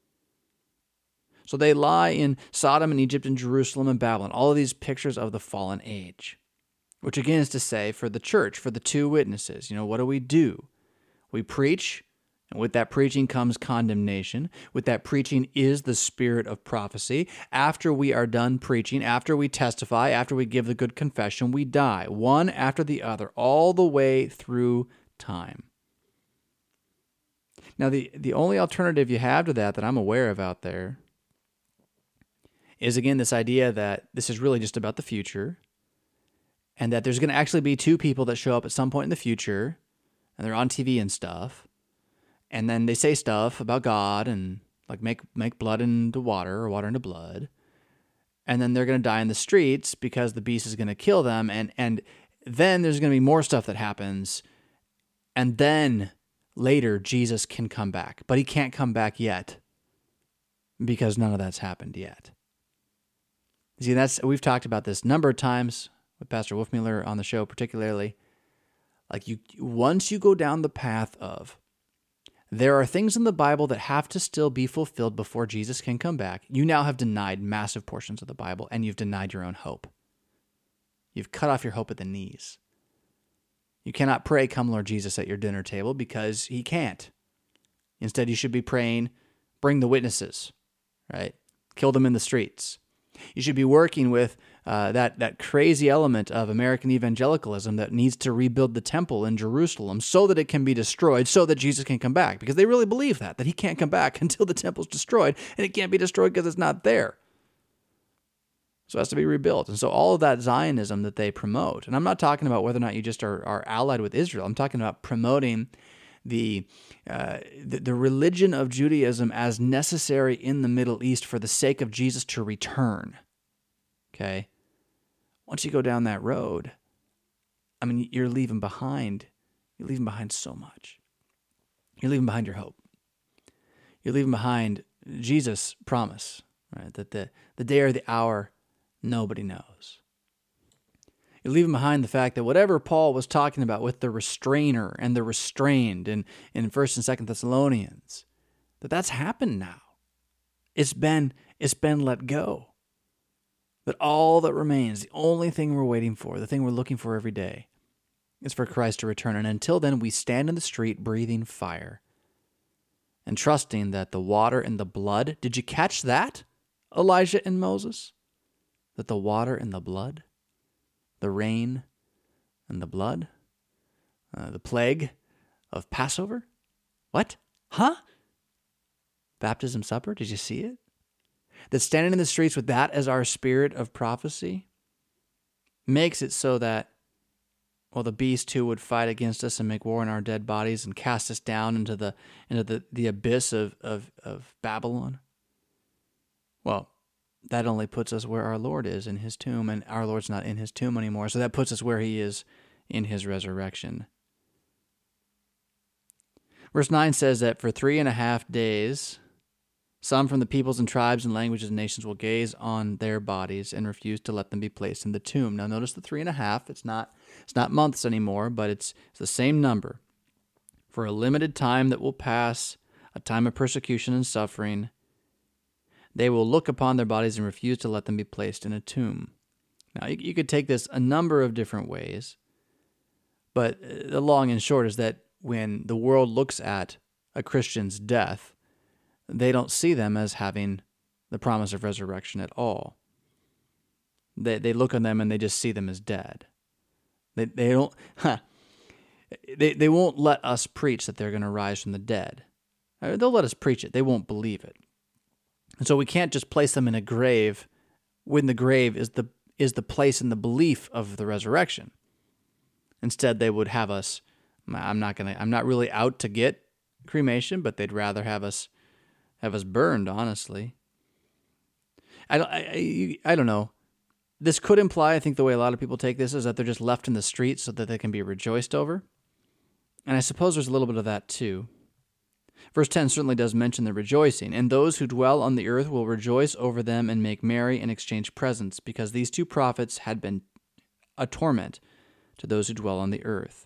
So they lie in Sodom and Egypt and Jerusalem and Babylon, all of these pictures of the fallen age, which again is to say for the church, for the two witnesses, you know, what do we do? We preach And with that preaching comes condemnation. With that preaching is the spirit of prophecy. After we are done preaching, after we testify, after we give the good confession, we die, one after the other, all the way through time. Now, the, the only alternative you have to that that I'm aware of out there is, again, this idea that this is really just about the future, and that there's going to actually be two people that show up at some point in the future, and they're on T V and stuff, and then they say stuff about God and like make make blood into water or water into blood. And then they're going to die in the streets because the beast is going to kill them. And, and then there's going to be more stuff that happens. And then later Jesus can come back. But he can't come back yet because none of that's happened yet. See, that's we've talked about this a number of times with Pastor Wolfmueller on the show particularly. Like you, once you go down the path of there are things in the Bible that have to still be fulfilled before Jesus can come back, you now have denied massive portions of the Bible, and you've denied your own hope. You've cut off your hope at the knees. You cannot pray, "Come, Lord Jesus," at your dinner table because he can't. Instead, you should be praying, "Bring the witnesses," right? Kill them in the streets. You should be working with uh, that, that crazy element of American evangelicalism that needs to rebuild the temple in Jerusalem so that it can be destroyed, so that Jesus can come back. Because they really believe that, that he can't come back until the temple's destroyed, and it can't be destroyed because it's not there. So it has to be rebuilt. And so all of that Zionism that they promote, and I'm not talking about whether or not you just are, are allied with Israel, I'm talking about promoting the, uh, the the religion of Judaism as necessary in the Middle East for the sake of Jesus to return. Okay? Once you go down that road, I mean, you're leaving behind, you're leaving behind so much. You're leaving behind your hope. You're leaving behind Jesus' promise, right? That the, the day or the hour, nobody knows. You're leaving behind the fact that whatever Paul was talking about with the restrainer and the restrained in, in First and Second Thessalonians, that that's happened now. It's been, it's been let go. That all that remains, the only thing we're waiting for, the thing we're looking for every day, is for Christ to return. And until then, we stand in the street breathing fire and trusting that the water and the blood, did you catch that, Elijah and Moses? That the water and the blood, the rain and the blood, uh, the plague of Passover? What? Huh? Baptism supper? Did you see it? That standing in the streets with that as our spirit of prophecy makes it so that, well, the beast too would fight against us and make war on our dead bodies and cast us down into the into the, the abyss of, of, of Babylon. Well, that only puts us where our Lord is in his tomb, and our Lord's not in his tomb anymore, so that puts us where he is in his resurrection. Verse nine says that for three and a half days, some from the peoples and tribes and languages and nations will gaze on their bodies and refuse to let them be placed in the tomb. Now notice the three and a half. It's not, it's not months anymore, but it's, it's the same number. For a limited time that will pass, a time of persecution and suffering, they will look upon their bodies and refuse to let them be placed in a tomb. Now, you, you could take this a number of different ways, but the long and short is that when the world looks at a Christian's death, they don't see them as having the promise of resurrection at all. They they look on them and they just see them as dead. They they don't huh, they they won't let us preach that they're going to rise from the dead. They'll let us preach it. They won't believe it. And so we can't just place them in a grave when the grave is the is the place in the belief of the resurrection. Instead, they would have us. I'm not gonna. I'm not really out to get cremation, but they'd rather have us have us burned. Honestly, I don't. I, I, I don't know. This could imply, I think, the way a lot of people take this is that they're just left in the streets so that they can be rejoiced over, and I suppose there's a little bit of that too. Verse ten certainly does mention the rejoicing, and those who dwell on the earth will rejoice over them and make merry and exchange presents, because these two prophets had been a torment to those who dwell on the earth.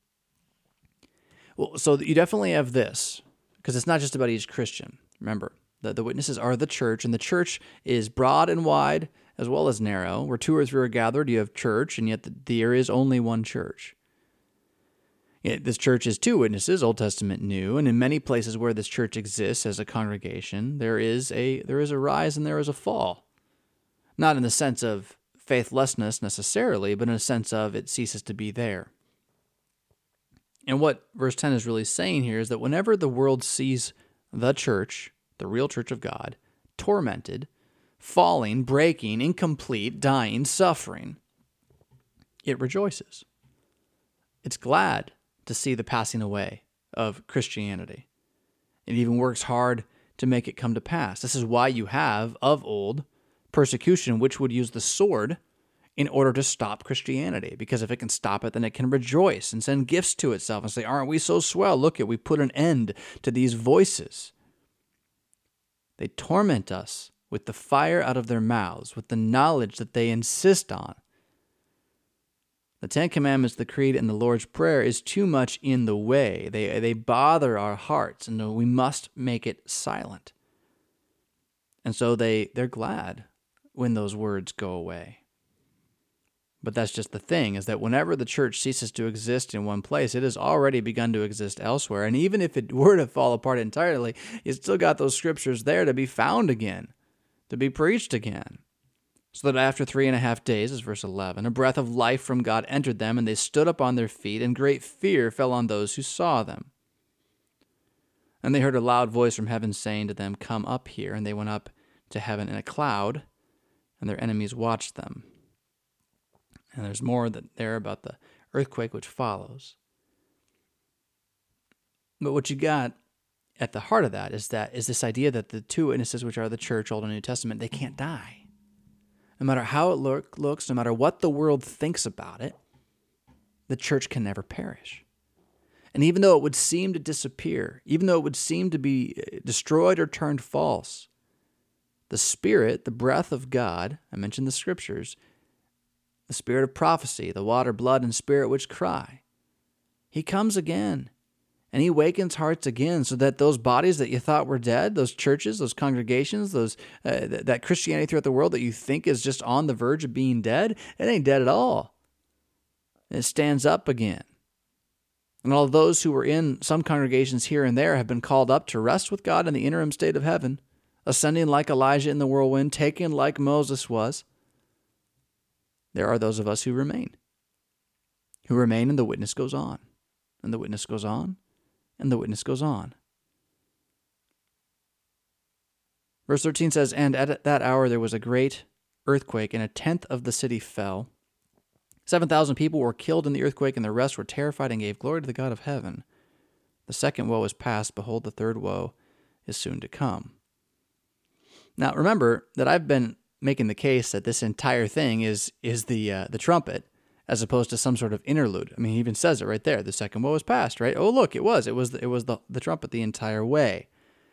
Well, so you definitely have this, because it's not just about each Christian. Remember, the, the witnesses are the church, and the church is broad and wide as well as narrow. Where two or three are gathered, you have church, and yet the, there is only one church. It, this church is two witnesses, Old Testament, New, and in many places where this church exists as a congregation, there is a there is a rise and there is a fall. Not in the sense of faithlessness necessarily, but in a sense of it ceases to be there. And what verse ten is really saying here is that whenever the world sees the church, the real church of God, tormented, falling, breaking, incomplete, dying, suffering, it rejoices. It's glad to see the passing away of Christianity. It even works hard to make it come to pass. This is why you have, of old, persecution which would use the sword in order to stop Christianity. Because if it can stop it, then it can rejoice and send gifts to itself and say, aren't we so swell? Look at, we put an end to these voices. They torment us with the fire out of their mouths, with the knowledge that they insist on. The Ten Commandments, the Creed, and the Lord's Prayer is too much in the way. They, they bother our hearts, and we must make it silent. And so they, they're glad when those words go away. But that's just the thing, is that whenever the church ceases to exist in one place, it has already begun to exist elsewhere. And even if it were to fall apart entirely, you still got those scriptures there to be found again, to be preached again. So that after three and a half days, as verse eleven, a breath of life from God entered them, and they stood up on their feet, and great fear fell on those who saw them. And they heard a loud voice from heaven saying to them, come up here. And they went up to heaven in a cloud, and their enemies watched them. And there's more that there about the earthquake which follows. But what you got at the heart of that is that is this idea that the two witnesses, which are the church, Old and New Testament, they can't die. No matter how it look, looks, no matter what the world thinks about it, the church can never perish. And even though it would seem to disappear, even though it would seem to be destroyed or turned false, the Spirit, the breath of God, I mentioned the Scriptures, the Spirit of prophecy, the water, blood, and Spirit which cry, He comes again. And He wakens hearts again, so that those bodies that you thought were dead, those churches, those congregations, those uh, th- that Christianity throughout the world that you think is just on the verge of being dead, it ain't dead at all. It stands up again. And all those who were in some congregations here and there have been called up to rest with God in the interim state of heaven, ascending like Elijah in the whirlwind, taken like Moses was. There are those of us who remain, who remain, and the witness goes on, and the witness goes on, and the witness goes on. Verse thirteen says, and at that hour there was a great earthquake, and a tenth of the city fell. Seven thousand people were killed in the earthquake, and the rest were terrified and gave glory to the God of heaven. The second woe is past. Behold, the third woe is soon to come. Now, remember that I've been making the case that this entire thing is is the uh, the trumpet, as opposed to some sort of interlude. I mean, he even says it right there. The second woe is past, right? Oh, look, it was. It was the, it was the, the trumpet the entire way.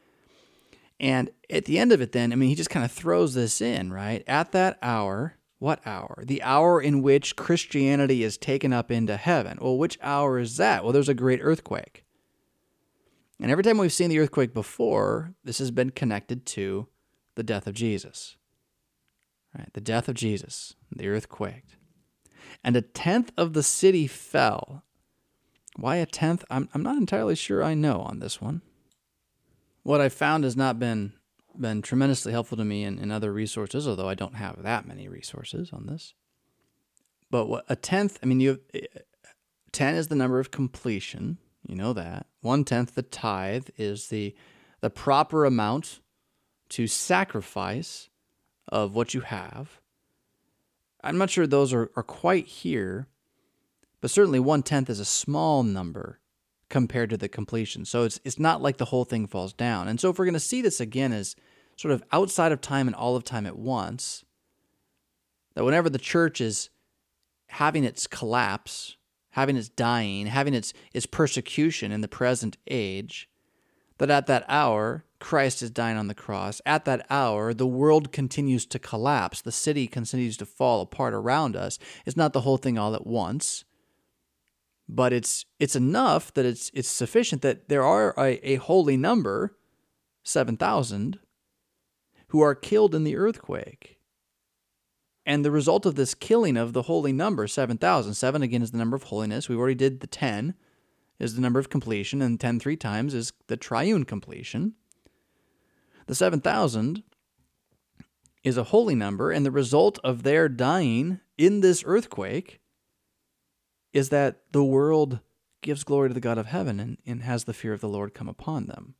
And at the end of it then, I mean, he just kind of throws this in, right? At that hour, what hour? The hour in which Christianity is taken up into heaven. Well, which hour is that? Well, there's a great earthquake. And every time we've seen the earthquake before, this has been connected to the death of Jesus. Right? The death of Jesus, the earth quaked. And a tenth of the city fell. Why a tenth? I'm I'm not entirely sure I know on this one. What I found has not been been tremendously helpful to me in, in other resources, although I don't have that many resources on this. But what, a tenth, I mean, you have, ten is the number of completion. You know that. One-tenth, the tithe, is the the proper amount to sacrifice of what you have. I'm not sure those are, are quite here, but certainly one-tenth is a small number compared to the completion. So it's it's not like the whole thing falls down. And so if we're going to see this again as sort of outside of time and all of time at once, that whenever the church is having its collapse, having its dying, having its, its persecution in the present age, that at that hour, Christ is dying on the cross. At that hour, the world continues to collapse. The city continues to fall apart around us. It's not the whole thing all at once, but it's it's enough that it's it's sufficient that there are a, a holy number, seven thousand, who are killed in the earthquake. And the result of this killing of the holy number, seven thousand, seven again is the number of holiness. We already did the ten. is the number of completion, and ten three times is the triune completion. The seven thousand is a holy number, and the result of their dying in this earthquake is that the world gives glory to the God of heaven and, and has the fear of the Lord come upon them.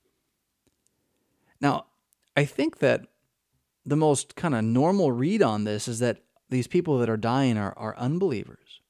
Now, I think that the most kind of normal read on this is that these people that are dying are, are unbelievers.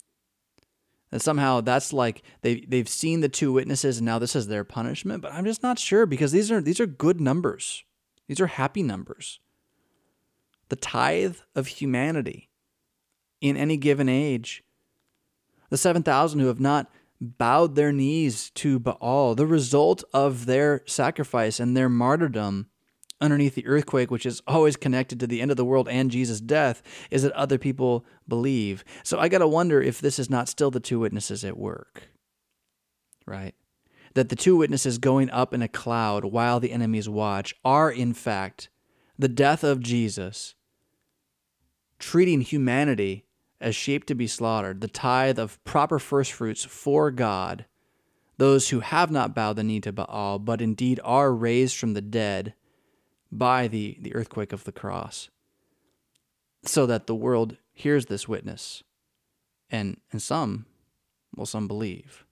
And somehow that's like they, they've seen the two witnesses and now this is their punishment, but I'm just not sure because these are these are good numbers. These are happy numbers. The tithe of humanity in any given age. The seven thousand who have not bowed their knees to Baal, the result of their sacrifice and their martyrdom underneath the earthquake, which is always connected to the end of the world and Jesus' death, is that other people believe. So I got to wonder if this is not still the two witnesses at work, right? That the two witnesses going up in a cloud while the enemies watch are, in fact, the death of Jesus, treating humanity as sheep to be slaughtered, the tithe of proper firstfruits for God, those who have not bowed the knee to Baal, but indeed are raised from the dead by the, the earthquake of the cross, so that the world hears this witness, and, and some, well, some believe.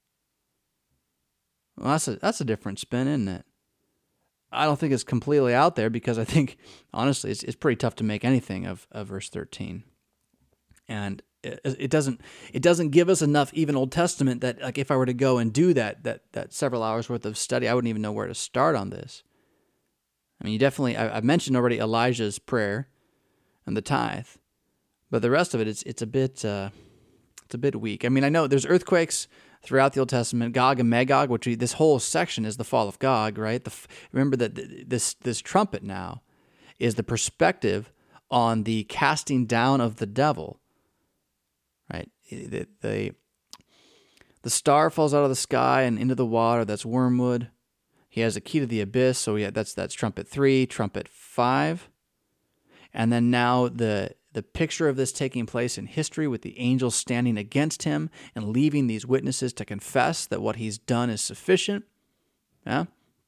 Well, that's a, that's a different spin, isn't it? I don't think it's completely out there because I think, honestly, it's, it's pretty tough to make anything of, of verse thirteen. And it, it doesn't it doesn't give us enough even Old Testament that, like, if I were to go and do that that that several hours worth of study, I wouldn't even know where to start on this. I mean, you definitely, I, I've mentioned already Elijah's prayer and the tithe, but the rest of it, it's it's a bit uh, it's a bit weak. I mean, I know there's earthquakes throughout the Old Testament, Gog and Magog, which we, this whole section is the fall of Gog, right? The, remember that this this trumpet now is the perspective on the casting down of the devil, right? The, the, the star falls out of the sky and into the water, that's wormwood. He has a key to the abyss, so yeah, that's that's trumpet three, trumpet five. And then now the the picture of this taking place in history with the angels standing against him and leaving these witnesses to confess that what he's done is sufficient. Yeah?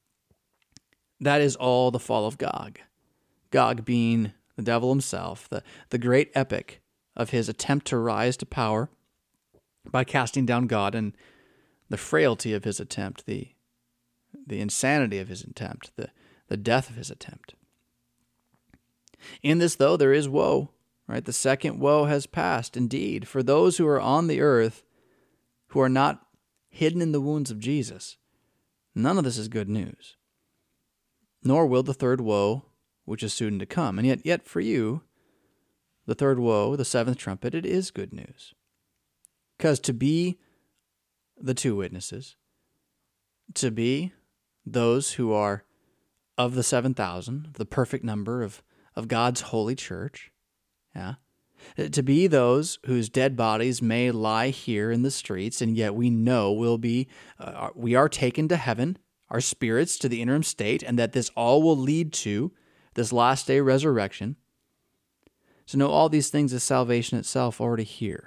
That is all the fall of Gog. Gog being the devil himself, the, the great epic of his attempt to rise to power by casting down God, and the frailty of his attempt, the the insanity of his attempt, the, the death of his attempt. In this, though, there is woe, right? The second woe has passed, indeed, for those who are on the earth who are not hidden in the wounds of Jesus. None of this is good news. Nor will the third woe, which is soon to come. And yet, yet for you, the third woe, the seventh trumpet, it is good news. Because to be the two witnesses, to be those who are of the seven thousand, the perfect number of, of God's holy church, yeah, to be those whose dead bodies may lie here in the streets, and yet we know will be, uh, we are taken to heaven, our spirits to the interim state, and that this all will lead to this last day resurrection. To know all these things is salvation itself already here.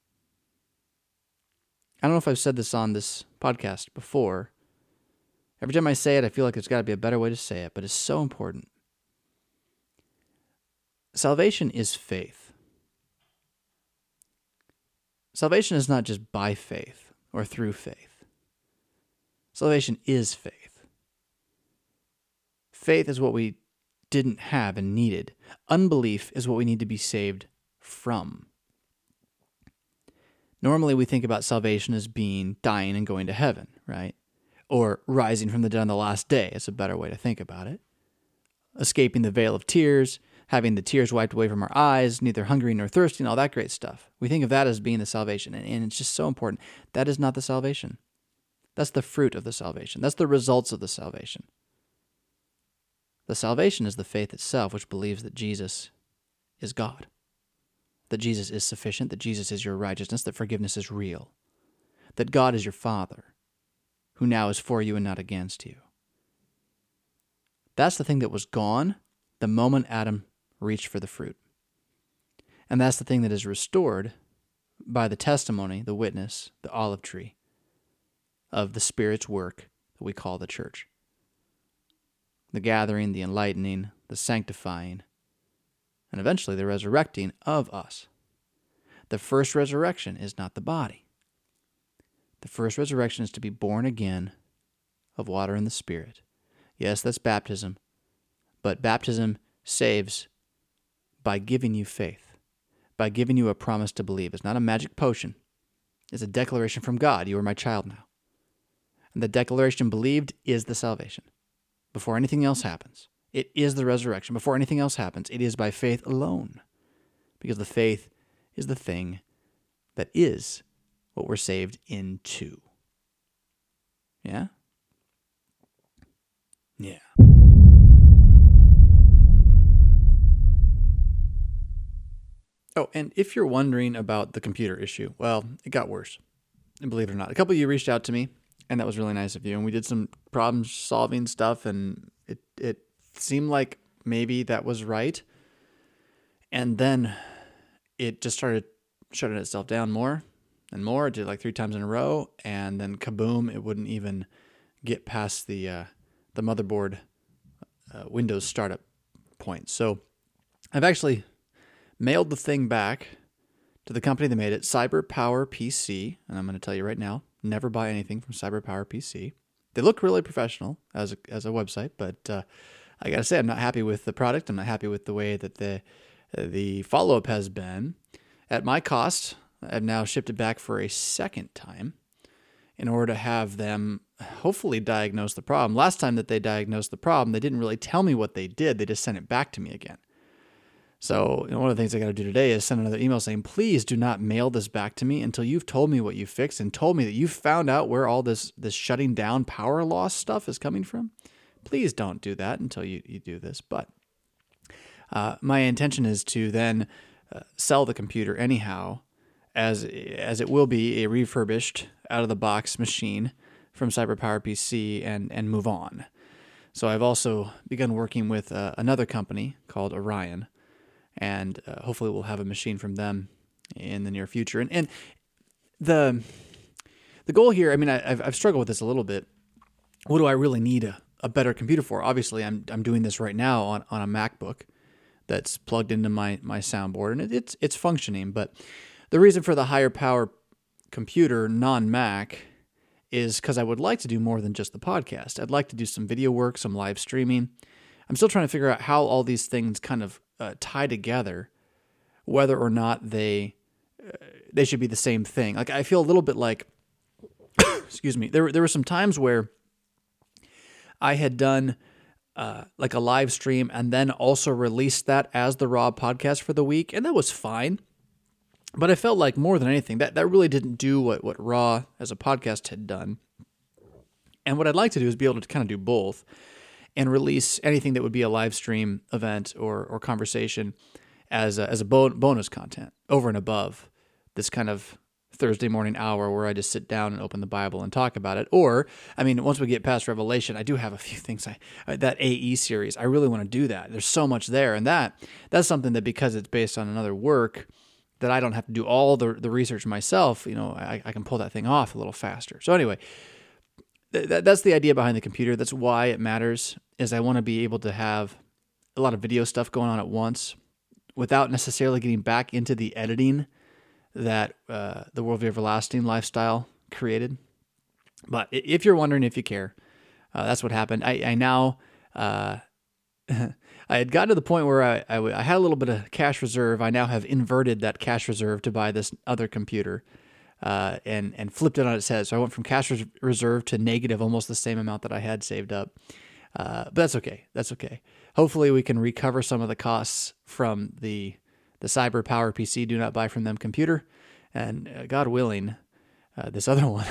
I don't know if I've said this on this podcast before. Every time I say it, I feel like there's got to be a better way to say it, but it's so important. Salvation is faith. Salvation is not just by faith or through faith. Salvation is faith. Faith is what we didn't have and needed. Unbelief is what we need to be saved from. Normally we think about salvation as being dying and going to heaven, right? Or rising from the dead on the last day is a better way to think about it. Escaping the veil of tears, having the tears wiped away from our eyes, neither hungry nor thirsty, and all that great stuff. We think of that as being the salvation, and, and it's just so important. That is not the salvation. That's the fruit of the salvation. That's the results of the salvation. The salvation is the faith itself, which believes that Jesus is God, that Jesus is sufficient, that Jesus is your righteousness, that forgiveness is real, that God is your Father, who now is for you and not against you. That's the thing that was gone the moment Adam reached for the fruit. And that's the thing that is restored by the testimony, the witness, the olive tree, of the Spirit's work that we call the church. The gathering, the enlightening, the sanctifying, and eventually the resurrecting of us. The first resurrection is not the body. The first resurrection is to be born again of water and the Spirit. Yes, that's baptism, but baptism saves by giving you faith, by giving you a promise to believe. It's not a magic potion. It's a declaration from God. You are my child now. And the declaration believed is the salvation. Before anything else happens, it is the resurrection. Before anything else happens, it is by faith alone. Because the faith is the thing that is what we're saved into. Yeah? Yeah. Oh, and if you're wondering about the computer issue, well, it got worse. And believe it or not, a couple of you reached out to me, and that was really nice of you. And we did some problem-solving stuff, and it it seemed like maybe that was right. And then it just started shutting itself down more and more. It did like three times in a row, and then kaboom! It wouldn't even get past the uh, the motherboard uh, Windows startup point. So I've actually mailed the thing back to the company that made it, CyberPower P C, and I'm going to tell you right now, never buy anything from CyberPower P C. They look really professional as a, as a website, but uh, I got to say I'm not happy with the product. I'm not happy with the way that the uh, the follow-up has been. At my cost, I've now shipped it back for a second time in order to have them hopefully diagnose the problem. Last time that they diagnosed the problem, they didn't really tell me what they did. They just sent it back to me again. So you know, one of the things I got to do today is send another email saying, please do not mail this back to me until you've told me what you fixed and told me that you found out where all this, this shutting down power loss stuff is coming from. Please don't do that until you, you do this. But uh, my intention is to then uh, sell the computer anyhow, as as it will be a refurbished, out-of-the-box machine from CyberPower P C and, and move on. So I've also begun working with uh, another company called Orion, and uh, hopefully we'll have a machine from them in the near future. And and the the goal here, I mean, I, I've I've struggled with this a little bit. What do I really need a, a better computer for? Obviously, I'm I'm doing this right now on, on a MacBook that's plugged into my my soundboard, and it, it's it's functioning. But the reason for the higher power computer, non-Mac, is because I would like to do more than just the podcast. I'd like to do some video work, some live streaming. I'm still trying to figure out how all these things kind of uh, tie together, whether or not they uh, they should be the same thing. Like I feel a little bit like, excuse me, there there were some times where I had done uh, like a live stream and then also released that as the Raw podcast for the week, and that was fine. But I felt like more than anything, that, that really didn't do what, what Raw as a podcast had done. And what I'd like to do is be able to kind of do both and release anything that would be a live stream event or or conversation as a, as a bon- bonus content over and above this kind of Thursday morning hour where I just sit down and open the Bible and talk about it. Or, I mean, once we get past Revelation, I do have a few things. I that A E series, I really want to do that. There's so much there. And that that's something that, because it's based on another work, that I don't have to do all the the research myself, you know, I, I can pull that thing off a little faster. So anyway, th- that's the idea behind the computer. That's why it matters, is I want to be able to have a lot of video stuff going on at once without necessarily getting back into the editing that uh, the Worldview Everlasting lifestyle created. But if you're wondering if you care, uh, that's what happened. I, I now... Uh, I had gotten to the point where I, I, I had a little bit of cash reserve. I now have inverted that cash reserve to buy this other computer uh, and, and flipped it on its head. So I went from cash res- reserve to negative, almost the same amount that I had saved up. Uh, but that's okay. That's okay. Hopefully we can recover some of the costs from the the CyberPower P C, do not buy from them computer. And uh, God willing, uh, this other one,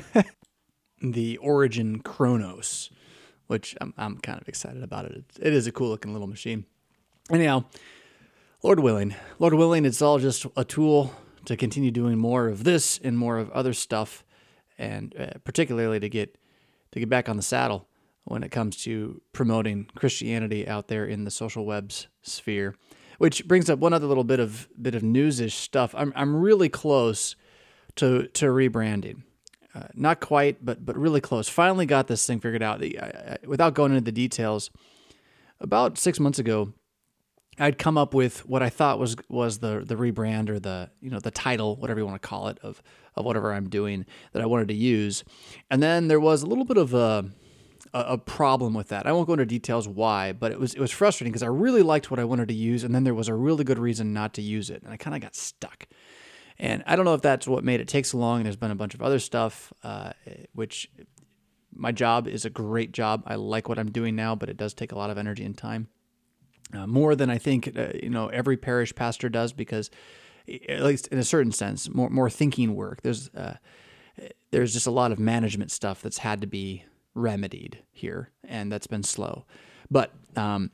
the Origin Chronos, which I'm I'm kind of excited about it. It is a cool looking little machine. Anyhow, Lord willing, Lord willing, it's all just a tool to continue doing more of this and more of other stuff, and uh, particularly to get to get back on the saddle when it comes to promoting Christianity out there in the social webs sphere. Which brings up one other little bit of bit of newsish stuff. I'm I'm really close to to rebranding. uh, not quite, but but really close. Finally got this thing figured out. I, I, without going into the details, about six months ago, I'd come up with what I thought was was the the rebrand or the you know the title, whatever you want to call it, of of whatever I'm doing that I wanted to use, and then there was a little bit of a a problem with that. I won't go into details why, but it was it was frustrating because I really liked what I wanted to use, and then there was a really good reason not to use it, and I kind of got stuck. And I don't know if that's what made it take so long. And there's been a bunch of other stuff, uh, which my job is a great job. I like what I'm doing now, but it does take a lot of energy and time, uh, more than I think uh, you know every parish pastor does, because at least in a certain sense, more more thinking work. There's uh, there's just a lot of management stuff that's had to be remedied here, and that's been slow. But um,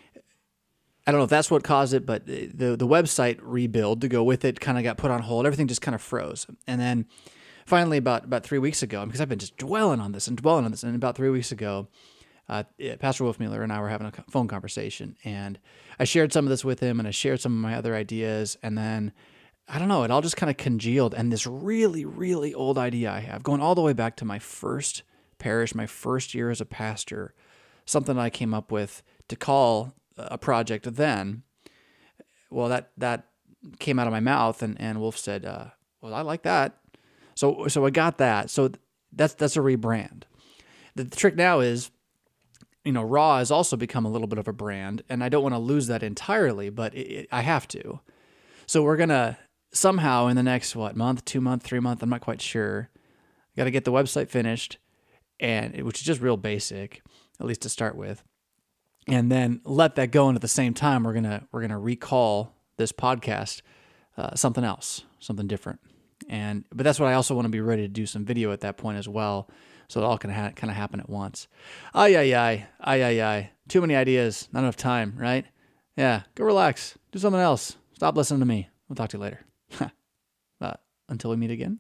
I don't know if that's what caused it, but the the website rebuild to go with it kind of got put on hold. Everything just kind of froze. And then finally, about, about three weeks ago, because I've been just dwelling on this and dwelling on this, and about three weeks ago, uh, Pastor Wolfmueller and I were having a phone conversation, and I shared some of this with him, and I shared some of my other ideas, and then I don't know, it all just kind of congealed, and this really, really old idea I have, going all the way back to my first parish, my first year as a pastor, something I came up with to call a project then. Well, that that came out of my mouth, and, and Wolf said, uh, well, I like that. So so I got that. So that's that's a rebrand. The, the trick now is, you know, Raw has also become a little bit of a brand, and I don't want to lose that entirely, but it, it, I have to. So we're going to somehow in the next, what, month, two month, three month, I'm not quite sure, got to get the website finished, and which is just real basic, at least to start with, and then let that go. And at the same time, we're gonna we're gonna recall this podcast uh, something else, something different. And but that's what I also want to be ready to do some video at that point as well, so it all can ha- kind of happen at once. Ay ay ay ay ay ay. Too many ideas, not enough time, right? Yeah, go relax, do something else. Stop listening to me. We'll talk to you later. uh, until we meet again.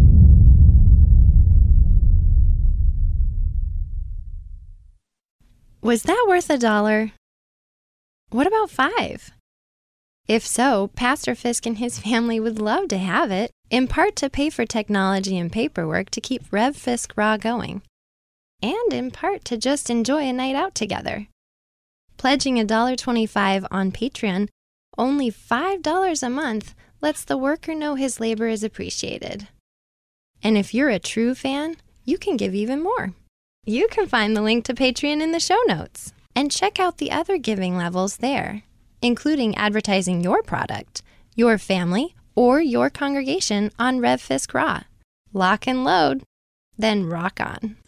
Was that worth a dollar? What about five? If so, Pastor Fisk and his family would love to have it, in part to pay for technology and paperwork to keep Rev Fisk Raw going, and in part to just enjoy a night out together. Pledging one dollar and twenty-five cents on Patreon, only five dollars a month, lets the worker know his labor is appreciated. And if you're a true fan, you can give even more. You can find the link to Patreon in the show notes, and check out the other giving levels there, including advertising your product, your family, or your congregation on Rev Fisk Raw. Lock and load, then rock on.